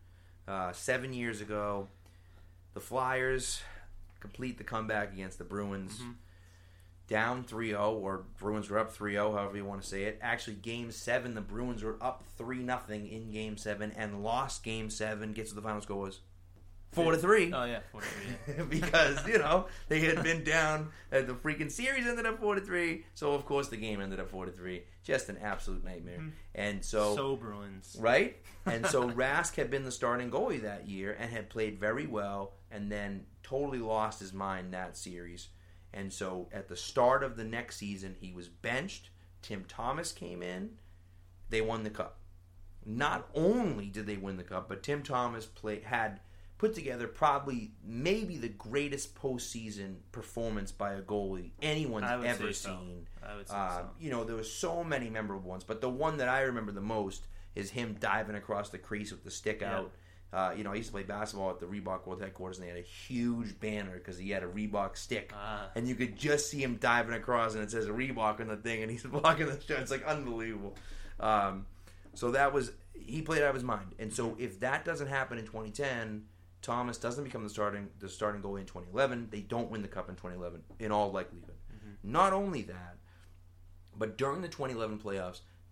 uh, seven years ago, the Flyers complete the comeback against the Bruins. Mm-hmm. Down three oh, or Bruins were up three oh, however you want to say it. Actually, Game seven, the Bruins were up three nothing in Game seven and lost Game seven. Guess what the final score was? four to three. Oh, yeah, four to three. Because, you know, they had been down. Uh, the freaking series ended up four to three. So, of course, the game ended up four to three. Just an absolute nightmare. Mm-hmm. And so... So Bruins. Right? And so Rask had been the starting goalie that year and had played very well and then totally lost his mind that series. And so at the start of the next season, he was benched. Tim Thomas came in. They won the cup. Not only did they win the cup, but Tim Thomas play, had put together probably maybe the greatest postseason performance by a goalie anyone's ever so. seen. I would say uh, so. You know, there were so many memorable ones, but the one that I remember the most is him diving across the crease with the stick yeah. out. Uh, you know, I used to play basketball at the Reebok World Headquarters, and they had a huge banner because he had a Reebok stick. Ah. And you could just see him diving across, and it says Reebok on the thing, and he's blocking the shot. It's like unbelievable. Um, so that was, he played out of his mind. And so if that doesn't happen in twenty ten, Thomas doesn't become the starting the starting goalie in twenty eleven, they don't win the cup in twenty eleven, in all likelihood. Mm-hmm. Not only that, but during the twenty eleven playoffs,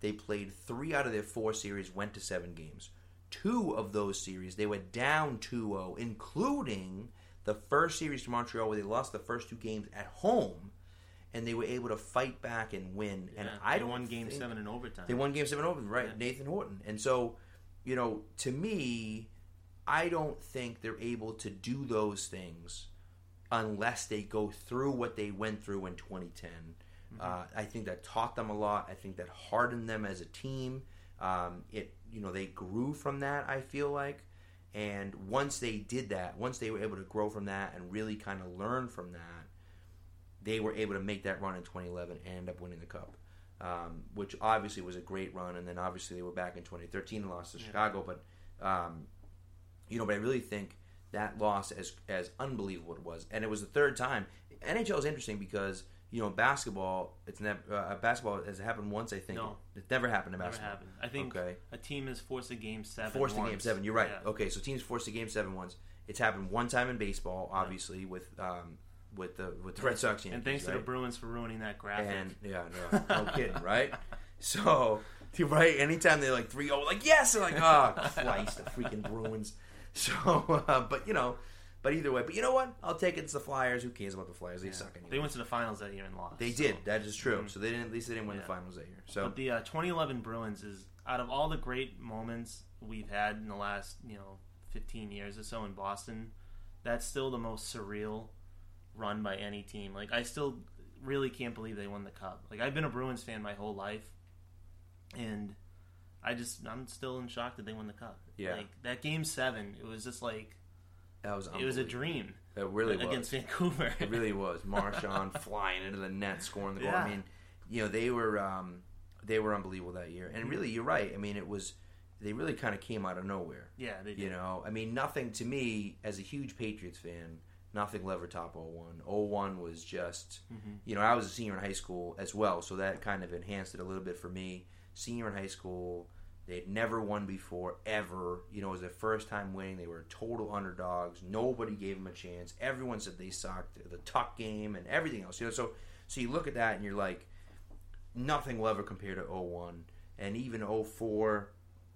they played three out of their four series, went to seven games. Two of those series, they were down two oh, including the first series to Montreal where they lost the first two games at home, and they were able to fight back and win. Yeah, and I don't won Game think, Seven in overtime. They won Game Seven in overtime, right? Yeah. Nathan Horton. And so, you know, to me, I don't think they're able to do those things unless they go through what they went through in twenty ten. Mm-hmm. Uh, I think that taught them a lot. I think that hardened them as a team. Um, it, you know, they grew from that, I feel like. And once they did that, once they were able to grow from that and really kind of learn from that, they were able to make that run in twenty eleven and end up winning the Cup, um, which obviously was a great run. And then obviously they were back in twenty thirteen and lost to yeah. Chicago. But, um, you know, but I really think that loss, as as unbelievable it was, and it was the third time. N H L is interesting because, you know, basketball, it's never uh, basketball has happened once. I think no, it's never happened in never basketball. Happened. I think okay. a team has forced a game seven. Forced once. a game seven. You're right. Yeah. Okay, so teams forced a game seven once. It's happened one time in baseball, obviously, yeah. with um, with the with the Red Sox. Yankees, and thanks right? to the Bruins for ruining that graphic. And yeah, no, no kidding, right? So, right, anytime they're like three oh, like yes, they're like, oh Christ, the freaking Bruins. So, uh, but you know. But either way, but you know what? I'll take it. It's the Flyers. Who cares about the Flyers? They yeah. suck anyway. They went to the finals that year and lost. They so. did. That is true. Mm-hmm. So they didn't. At least they didn't win yeah. the finals that year. So, but the uh, twenty eleven Bruins is out of all the great moments we've had in the last you know fifteen years or so in Boston, that's still the most surreal run by any team. Like I still really can't believe they won the Cup. Like I've been a Bruins fan my whole life, and I just I'm still in shock that they won the Cup. Yeah. Like that game seven, it was just like. That was it was a dream. It really against was. Vancouver. It really was. Marchand flying into the net, scoring the goal. Yeah. I mean, you know, they were um, they were unbelievable that year. And really, you're right. I mean, it was they really kind of came out of nowhere. Yeah, they did. You know, I mean, nothing to me as a huge Patriots fan. Nothing will ever top oh one. oh one was just, mm-hmm. you know, I was a senior in high school as well, so that kind of enhanced it a little bit for me. Senior in high school. They'd never won before, ever. You know, it was their first time winning. They were total underdogs. Nobody gave them a chance. Everyone said they sucked. The tuck game and everything else. You know, so so you look at that and you're like, nothing will ever compare to oh one. And even oh four,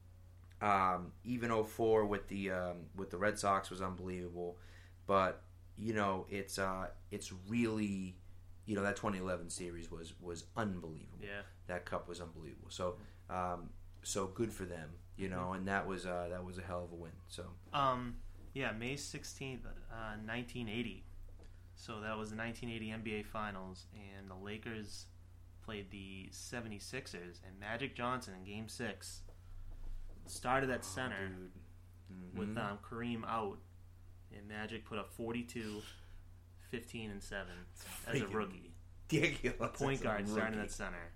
um, even oh four with the um, with the Red Sox was unbelievable. But you know, it's uh, it's really, you know, that twenty eleven series was was unbelievable. Yeah, that Cup was unbelievable. So. Um, So good for them, you know, and that was uh, that was a hell of a win. So, um, yeah, May sixteenth, uh, nineteen eighty. So that was the nineteen eighty N B A Finals, and the Lakers played the seventy-sixers, and Magic Johnson in Game Six started at center oh, mm-hmm. with um, Kareem out, and Magic put up forty-two, fifteen, and seven as a rookie. Ridiculous. Point guard starting at center.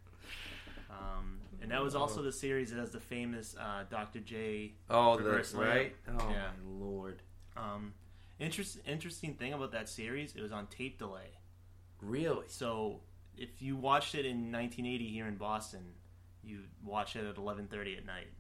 Um, and that was also the series that has the famous uh, Doctor J. Oh, reverse the, layup. right? Oh, yeah. my Lord. Um, interest, interesting thing about that series, it was on tape delay. Really? So if you watched it in nineteen eighty here in Boston, you watched it at eleven thirty at night.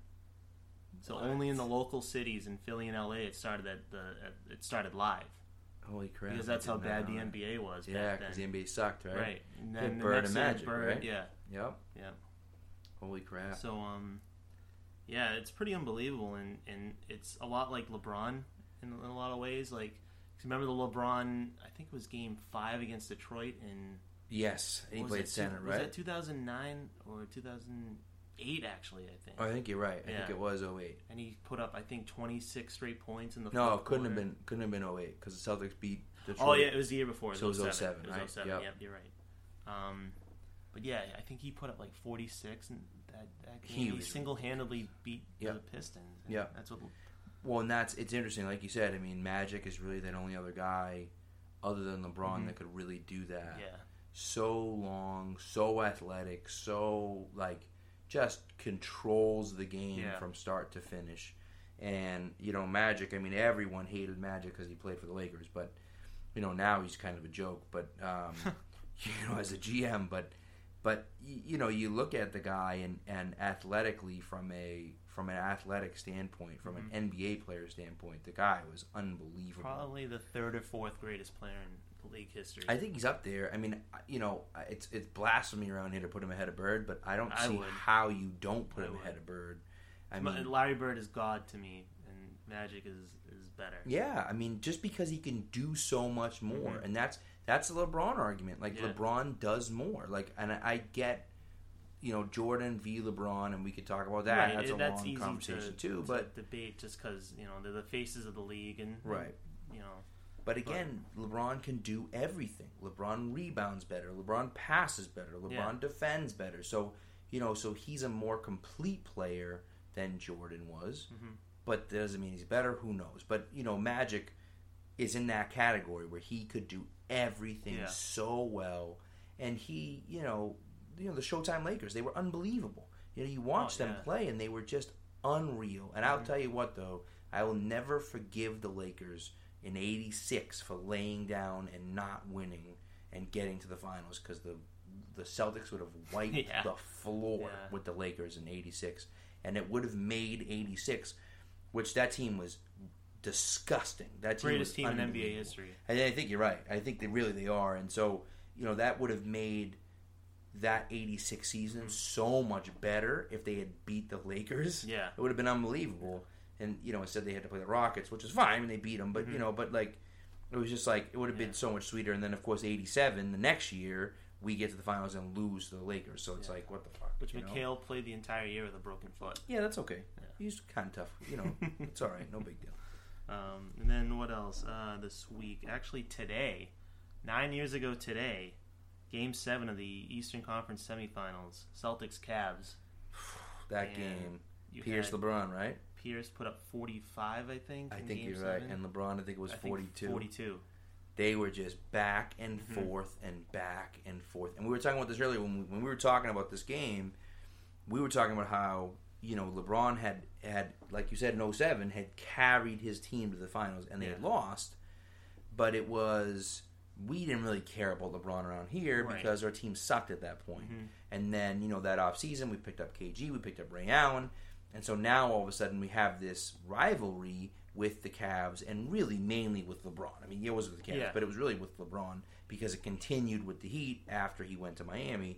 So what? Only in the local cities in Philly and L A it started at the at, it started live. Holy crap! Because that's how bad the N B A was. Yeah, because the N B A sucked, right? Right. And then the Bird next and Magic, Bird, right? Yeah. Yep. Yeah. Holy crap! So um, yeah, it's pretty unbelievable, and, and it's a lot like LeBron in, in a lot of ways. Like, remember the LeBron? I think it was Game Five against Detroit in. Yes, he played center, right? Was that two thousand nine or two thousand eight? Actually, I think. Oh, I think you're right. I yeah. think it was oh eight. And he put up, I think, twenty-six straight points in the. No, fourth it couldn't quarter. have been. Couldn't have been oh eight because the Celtics beat Detroit. Oh yeah, it was the year before. It was so oh it was oh seven, It was right? oh seven. Yep. Yep, you're right. Um, but yeah, I think he put up like forty-six, and that that game he, he single-handedly beat yep. the Pistons. Yeah, that's what. Well, and that's it's interesting, like you said. I mean, Magic is really that only other guy, other than LeBron, mm-hmm. that could really do that. Yeah. So long, so athletic, so like just controls the game yeah. from start to finish. And you know, Magic. I mean, everyone hated Magic because he played for the Lakers, but you know now he's kind of a joke. But um, you know, as a G M, but but you know, you look at the guy and, and athletically from a from an athletic standpoint, from mm-hmm. an N B A player standpoint, the guy was unbelievable. Probably the third or fourth greatest player in league history. I think he's up there. I mean, you know, it's it's blasphemy around here to put him ahead of Bird, but I don't I see would. how you don't put I him would. ahead of Bird. I My- mean, Larry Bird is God to me, and Magic is, is better. yeah, I mean, just because he can do so much more, Mhm. and that's that's the LeBron argument. Like Yeah. LeBron does more. Like, and I, I get, you know, Jordan v. LeBron, and we could talk about that. Right, That's a that's long easy conversation to, too. to But debate just because you know they're the faces of the league, and right. you know, But again, LeBron can do everything. LeBron rebounds better. LeBron passes better. LeBron Yeah. defends better. So, you know, so he's a more complete player than Jordan was. Mhm. But that doesn't mean he's better. Who knows? But, you know, Magic is in that category where he could do everything Yeah. so well. And he, you know, you know, the Showtime Lakers, they were unbelievable. You know, you watch Oh, them yeah. play and they were just unreal. And I'll Mhm. tell you what, though, I will never forgive the Lakers in eighty-six for laying down and not winning and getting to the finals because the the Celtics would have wiped Yeah. the floor Yeah. with the Lakers in eighty-six, and it would have made eighty-six, which that team was disgusting. That team greatest was team in N B A unbelievable. history. And I think you're right. I think they really they are, and so you know that would have made that eighty-six season so much better if they had beat the Lakers. Yeah. It would have been unbelievable. And you know, instead they had to play the Rockets, which is fine, and they beat them. But Mhm. you know, but like it was just like it would have been Yeah. so much sweeter. And then of course, eighty-seven, the next year, we get to the finals and lose to the Lakers. So it's Yeah. like, what the fuck? Which you know? McHale played the entire year with a broken foot. Yeah, that's okay. Yeah. He's kind of tough. You know, it's all right. No big deal. Um, and then what else? Uh, this week, actually today, nine years ago today, Game Seven of the Eastern Conference Semifinals, Celtics Cavs. That And game, You Pierce had LeBron, right? Pierce put up forty-five, I think. I in think Game you're seven. right. And LeBron, I think it was I think forty-two. Forty-two. They were just back and Mhm. forth and back and forth. And we were talking about this earlier when we, when we were talking about this game. We were talking about how you know LeBron had had like you said in oh seven had carried his team to the finals and they had Yeah. lost, but it was we didn't really care about LeBron around here Right. because our team sucked at that point. Mhm. And then you know that off season we picked up K G, we picked up Ray Allen, and so now all of a sudden we have this rivalry with the Cavs and really mainly with LeBron. I mean, it was with the Cavs, Yeah. but it was really with LeBron because it continued with the Heat after he went to Miami.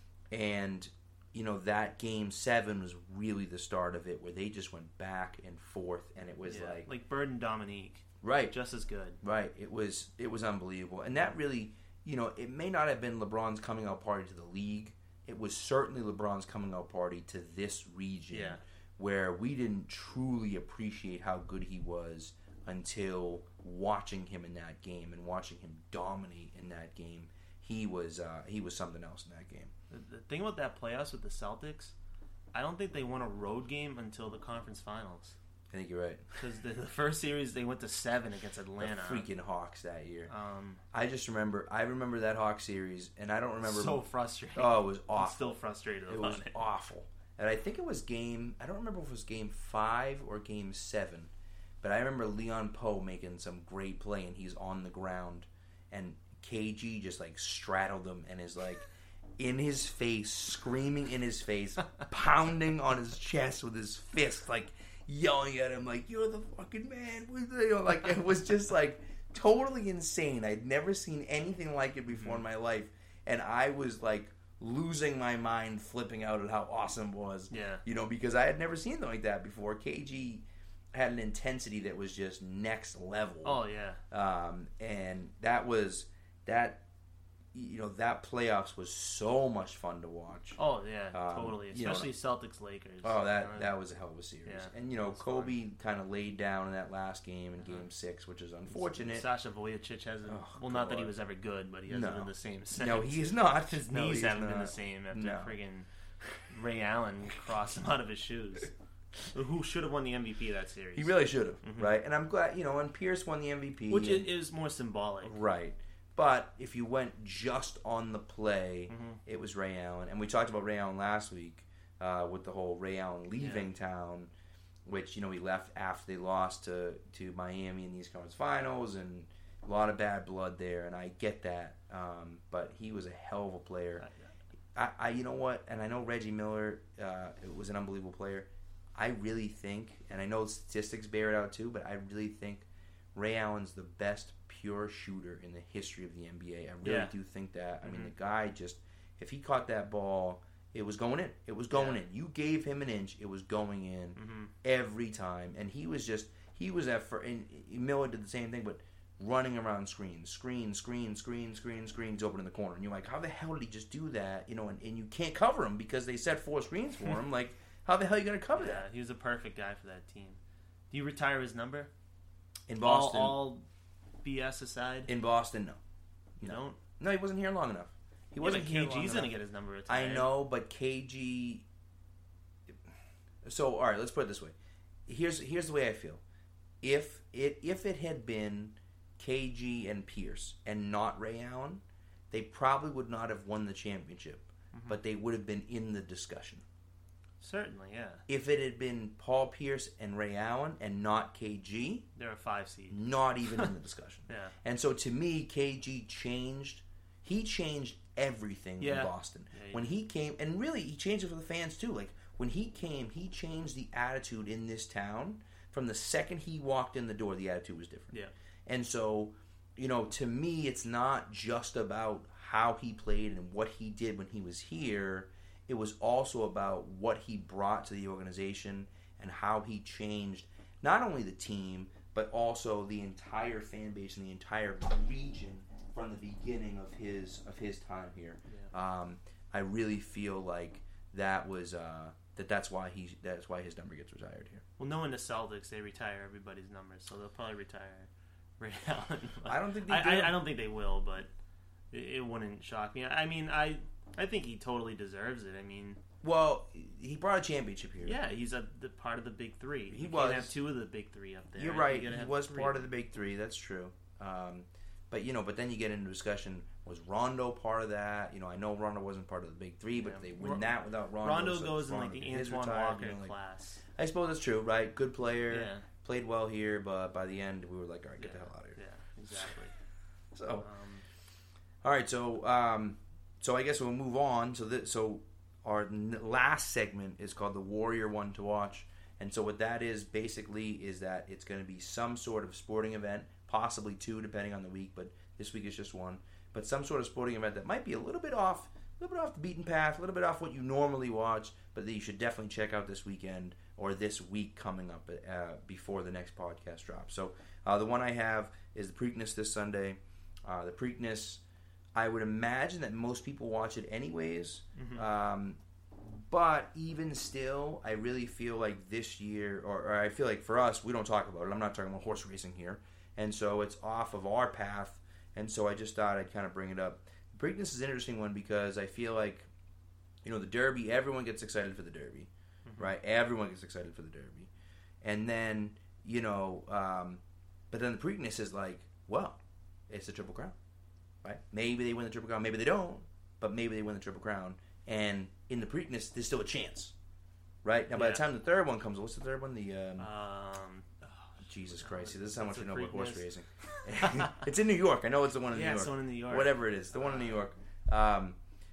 And, you know, that game seven was really the start of it where they just went back and forth and it was Yeah. like, like Bird and Dominique, right, just as good. right. It was, it was unbelievable. And that really, you know, it may not have been LeBron's coming out party to the league. It was certainly LeBron's coming out party to this region. Yeah. Where we didn't truly appreciate how good he was until watching him in that game and watching him dominate in that game. He was uh, he was something else in that game. The, the thing about that playoffs with the Celtics, I don't think they won a road game until the conference finals. I think you're right. Because the, the first series they went to seven against The Atlanta. freaking Hawks that year. Um, I just remember I remember that Hawks series, and I don't remember. so frustrating. Oh, it was I'm awful. still frustrated It about was it. awful. And I think it was game, I don't remember if it was game five or game seven, but I remember Leon Poe making some great play and he's on the ground and K G just like straddled him and is like in his face, screaming in his face, pounding on his chest with his fist, like yelling at him like, you're the fucking man. You know, like it was just like totally insane. I'd never seen anything like it before in my life. And I was like, losing my mind, flipping out at how awesome it was. Yeah. You know, because I had never seen anything like that before. K G had an intensity that was just next level. Oh, yeah. Um, and that was, that, you know, that playoffs was so much fun to watch. Oh, yeah, Um, totally. you know, Especially Celtics Lakers. Oh, that You know, that was a hell of a series. Yeah, and, you know, it was Kobe kind of laid down in that last game in Uh-huh. game six, which is unfortunate. Sasha Vujicic hasn't. Oh, well, not that he God. was ever good, but he hasn't No. been the same since. No, he is not. His No, knees he is haven't been the not. same after No. friggin' Ray Allen crossed him out of his shoes. Who should have won the M V P of that series? He really should have, Mhm. right? And I'm glad, you know, and Pierce won the M V P. Which and, is more symbolic. right. But if you went just on the play, Mhm. it was Ray Allen. And we talked about Ray Allen last week uh, with the whole Ray Allen leaving town, which, you know, he left after they lost to, to Miami in these conference finals, and a lot of bad blood there, and I get that. Um, but he was a hell of a player. I, I, you know what? And I know Reggie Miller uh, was an unbelievable player. I really think, and I know statistics bear it out too, but I really think Ray Allen's the best pure shooter in the history of the N B A. I really Yeah. do think that. I Mm-hmm. mean, the guy just, if he caught that ball, it was going in. It was going Yeah. in. You gave him an inch, it was going in Mm-hmm. every time. And he was just, he was at, for, and Miller did the same thing, but running around screens, screen, screen, screen, screen, screens open in the corner. And you're like, how the hell did he just do that? You know, and, and you can't cover him because they set four screens for him. Like, how the hell are you going to cover Yeah, that? he was a perfect guy for that team. Do you retire his number? In Boston, All, all B S aside? in Boston, no. You no. don't? No, he wasn't here long enough. He Yeah, wasn't but here K G's long going to enough. get his number I retired. know, but K G. So, all right, let's put it this way. Here's here's the way I feel. If it if it had been K G and Pierce and not Ray Allen, they probably would not have won the championship, Mm-hmm. but they would have been in the discussion. Certainly, yeah. If it had been Paul Pierce and Ray Allen and not K G, They're a five seed. not even in the discussion. Yeah. And so to me, K G changed. He changed everything Yeah. in Boston. Yeah, yeah. When he came, and really, he changed it for the fans too. Like, when he came, he changed the attitude in this town. From the second he walked in the door, the attitude was different. Yeah. And so, you know, to me, it's not just about how he played and what he did when he was here. It was also about what he brought to the organization and how he changed not only the team, but also the entire fan base and the entire region from the beginning of his of his time here. Yeah. Um, I really feel like that was uh, that that's why he that's why his number gets retired here. Well, knowing the Celtics, they retire everybody's numbers, so they'll probably retire Ray Allen. I don't think they I, do. I, I don't think they will, but it, it wouldn't shock me. I mean, I I think he totally deserves it. I mean, Well, he brought a championship here. yeah, he's a the part of the big three. He you was. can't have two of the big three up there. You're You right. gotta He have was three. part of the big three. That's true. Um, but you know, but then you get into discussion. Was Rondo part of that? You know, I know Rondo wasn't part of the big three, but Yeah. they win Ro- that without Rondo. Rondo so goes in like Rondo- the his Antoine retired, Walker you know, like- class. I suppose that's true, right? Good player, Yeah, played well here, but by the end we were like, all right, get yeah, the hell out of here. Yeah, exactly. So, Um, all right, so um, so I guess we'll move on. So that so our n- last segment is called the Warrior One to Watch, and so what that is basically is that it's going to be some sort of sporting event, possibly two depending on the week, but this week is just one. But some sort of sporting event that might be a little bit off, a little bit off the beaten path, a little bit off what you normally watch, but that you should definitely check out this weekend or this week coming up uh, before the next podcast drops. So uh, the one I have is the Preakness this Sunday. Uh, the Preakness, I would imagine that most people watch it anyways. mhm. Um, but even still, I really feel like this year, or, or I feel like for us, we don't talk about it. I'm not talking about horse racing here. And so it's off of our path. And so I just thought I'd kind of bring it up. Preakness is an interesting one because I feel like, you know, the Derby, everyone gets excited for the Derby, Mhm. right? Everyone gets excited for the Derby. And then, you know, um, but then the Preakness is like, well, it's the Triple Crown, right? Maybe they win the Triple Crown, maybe they don't, but maybe they win the Triple Crown. And in the Preakness, there's still a chance, right? Now, by Yeah. the time the third one comes, what's the third one? The um, um, oh, Jesus no, Christ, this is how much it's I a know about horse Preakness. racing. It's in New York. I know it's the one in yeah, New it's York. the one in New York. Whatever it is, the one in New Uh, York. Um,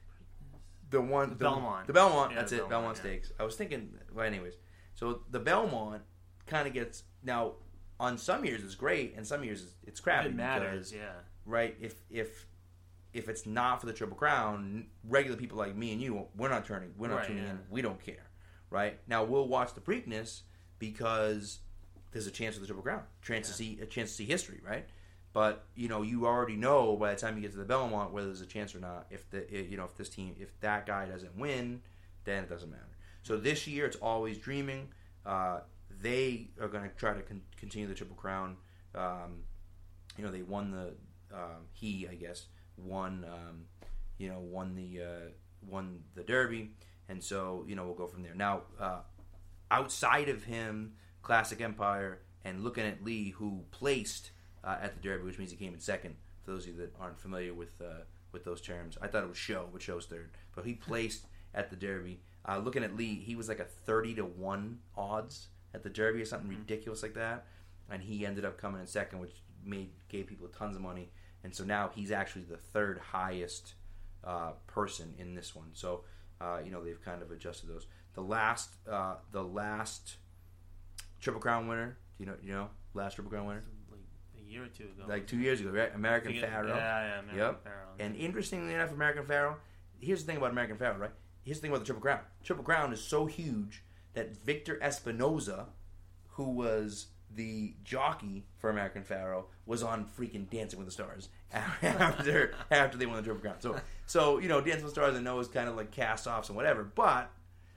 the one, The Belmont. The Belmont. Yeah, that's the it. Belmont, Belmont, yeah. Stakes. I was thinking. Well, anyways, so the Belmont kind of gets now. On some years it's great, and some years it's- it's crappy. If it matters, because, yeah. right? If if if it's not for the Triple Crown, regular people like me and you, we're not turning. We're not Right, tuning yeah. in. We don't care, right? Now we'll watch the Preakness because there's a chance for the Triple Crown, chance to Yeah. see a chance to see history, right? But you know, you already know by the time you get to the Belmont whether there's a chance or not. If the you know if this team, if that guy doesn't win, then it doesn't matter. So this year it's always dreaming. Uh, they are going to try to con- continue the Triple Crown. Um, you know, they won the um, he I guess won um, you know won the uh, won the Derby, and so you know we'll go from there. Now uh, outside of him, Classic Empire, and looking at Lee, who placed uh, at the Derby, which means he came in second. For those of you that aren't familiar with uh, with those terms, I thought it was Show, but Show's third, but he placed at the Derby. Uh, looking at Lee, he was like a thirty to one odds at the Derby or something Mm-hmm. ridiculous like that, and he ended up coming in second, which made gave people tons of money. And so now he's actually the third highest uh, person in this one. So uh, you know they've kind of adjusted those. The last, uh, the last Triple Crown winner. Do you know? You know, last Triple Crown winner. Like year or two ago. Like two years ago, right? American Think it- Pharaoh. Yeah, yeah, American Yep. Pharaoh. And interestingly enough, American Pharaoh, here's the thing about American Pharaoh, right? Here's the thing about the Triple Crown. Triple Crown is so huge that Victor Espinoza, who was the jockey for American Pharaoh, was on freaking Dancing with the Stars after after they won the Triple Crown. So, so you know, Dancing with the Stars I know is kind of like cast-offs and whatever, but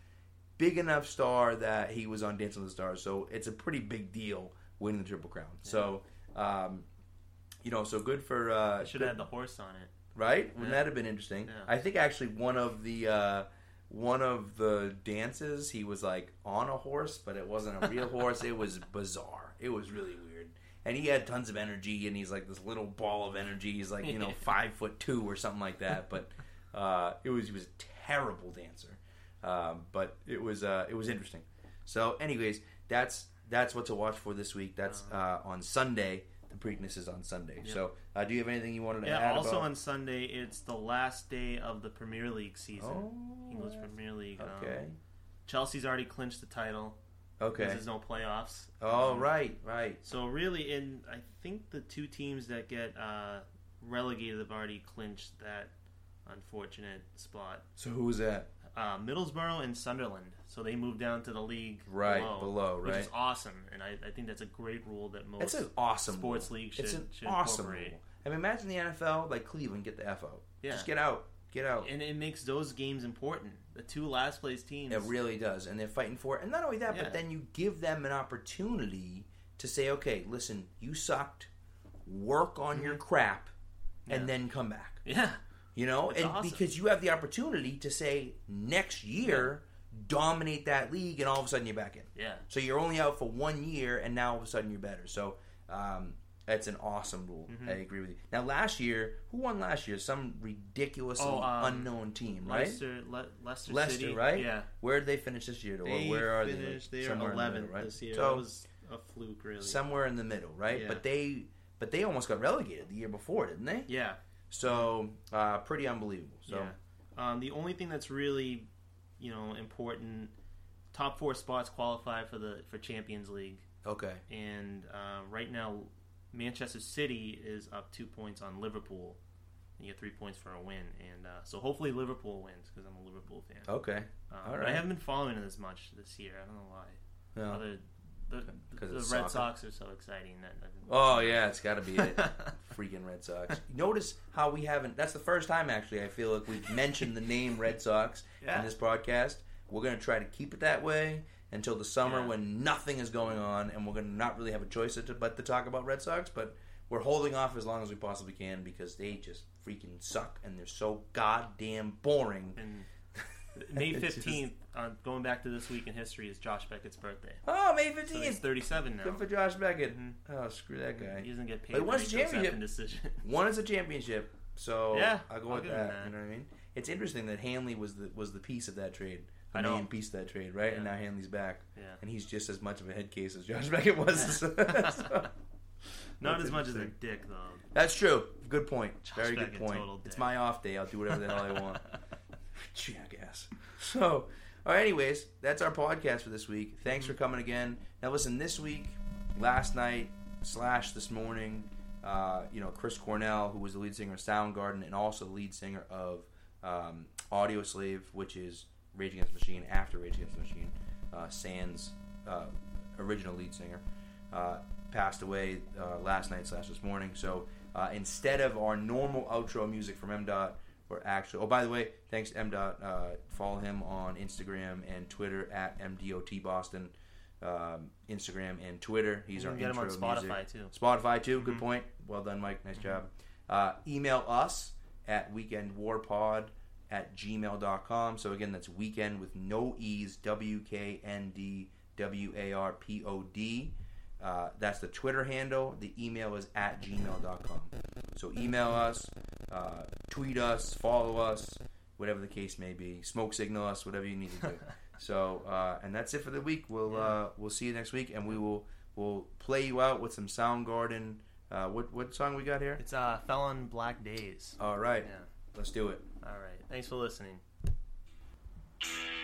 big enough star that he was on Dancing with the Stars. So it's a pretty big deal winning the Triple Crown. Yeah. So, um, you know, so good for... Uh, should have had the horse on it. Right? Wouldn't Yeah. that have been interesting? Yeah. I think actually one of the uh, one of the dances he was like on a horse, but it wasn't a real horse. It was bizarre. It was really weird. And he had tons of energy, and he's like this little ball of energy. He's like, you know, five foot two or something like that. But uh, it was he was a terrible dancer. Um, but it was uh, it was interesting. So, anyways, that's that's what to watch for this week. That's uh, on Sunday. The Preakness is on Sunday. Yep. So, uh, do you have anything you wanted to Yeah, add? also about? on Sunday, it's the last day of the Premier League season. Oh, English Premier League. Okay. Um, Chelsea's already clinched the title. Okay. Because there's no playoffs. Oh, Um, right, right. So really, in I think the two teams that get uh, relegated have already clinched that unfortunate spot. So who was that? Uh, Middlesbrough and Sunderland. So they moved down to the league Right, below, below, which right. is awesome. And I, I think that's a great rule that most It's an awesome sports rule. leagues should, It's an should awesome incorporate. rule. I mean, imagine the N F L, like Cleveland, get the F out. Yeah. Just get out. Get out. And it makes those games important. The two last place teams. It really does. And they're fighting for it. And not only that, Yeah. but then you give them an opportunity to say, okay, listen, you sucked. Work on your crap. And Yeah. then come back. Yeah. You know, It's and awesome. because you have the opportunity to say next year, dominate that league, and all of a sudden you're back in. Yeah. So you're only out for one year, and now all of a sudden you're better. So um, that's an awesome rule. Mm-hmm. I agree with you. Now, last year, who won last year? Some ridiculously Oh, um, unknown team, right? Leicester, Le- Leicester, Leicester, City. right? Yeah. Where did they finish this year? Or They where are finished, they? They are Somewhere in the eleventh middle, right? this year. So That was a fluke, really. somewhere in the middle, right? Yeah. But they, but they almost got relegated the year before, didn't they? Yeah. So uh, pretty unbelievable. So. Yeah. Um, the only thing that's really, you know, important, top four spots qualify for the for Champions League, Okay. and uh, right now, Manchester City is up two points on Liverpool. And you get three points for a win, and uh, so hopefully Liverpool wins because I'm a Liverpool fan. Okay. Um, all but right. I haven't been following it as much this year. I don't know why. No. Other, the 'Cause the it's Red soccer. Sox are so exciting that. that Oh yeah, it's got to be it. Freaking Red Sox. Notice how we haven't. That's the first time actually. I feel like we've mentioned the name Red Sox Yeah. in this broadcast. We're gonna try to keep it that way until the summer Yeah. when nothing is going on, and we're gonna not really have a choice to, but to talk about Red Sox. But we're holding off as long as we possibly can because they just freaking suck and they're so goddamn boring. And May It's just- fifteenth, uh, going back to this week in history, is Josh Beckett's birthday. Oh, May So he's fifteenth. thirty-seven now. Good for Josh Beckett. Mhm. Oh, screw that guy. He doesn't get paid. But he for won the any Joseph championship. Decision. One is a championship, so Yeah, I'll go I'll with give him that, that. You know what I mean? It's interesting that Hanley was the was the piece of that trade, the I know. main piece of that trade, right? And Yeah. now Hanley's back, Yeah. and he's just as much of a head case as Josh Beckett was. So- Not That's as much as a interesting. dick, though. That's true. Good point. Josh Very good Beckett, point. total It's dick. my off day. I'll do whatever the hell I want. Jackass. So, all right, anyways, that's our podcast for this week. Thanks for coming again. Now, listen, this week, last night, slash this morning, uh, you know, Chris Cornell, who was the lead singer of Soundgarden and also the lead singer of um, Audio Slave, which is Rage Against the Machine after Rage Against the Machine, uh, Sans uh, original lead singer, uh, passed away uh, last night slash this morning. So uh, instead of our normal outro music from M. Dot, we're actually... Oh, by the way, thanks to M. Dot. Uh, follow him on Instagram and Twitter at M D O T Boston. Um, Instagram and Twitter. He's You our can get him intro on Spotify, music. too. Spotify, too. Good Mhm. point. Well done, Mike. Nice job. Uh, email us at weekendwarpod at gmail dot com. So, again, that's weekend with no E's, W K N D W A R P O D. Uh, that's the Twitter handle. The email is at gmail dot com. So, email us, uh, tweet us, follow us, whatever the case may be. Smoke signal us, whatever you need to do. So, uh, and that's it for the week. We'll uh, we'll see you next week, and we will we'll play you out with some Soundgarden. Uh, what what song we got here? It's uh, Fell on Black Days. All right, Yeah. let's do it. All right. Thanks for listening.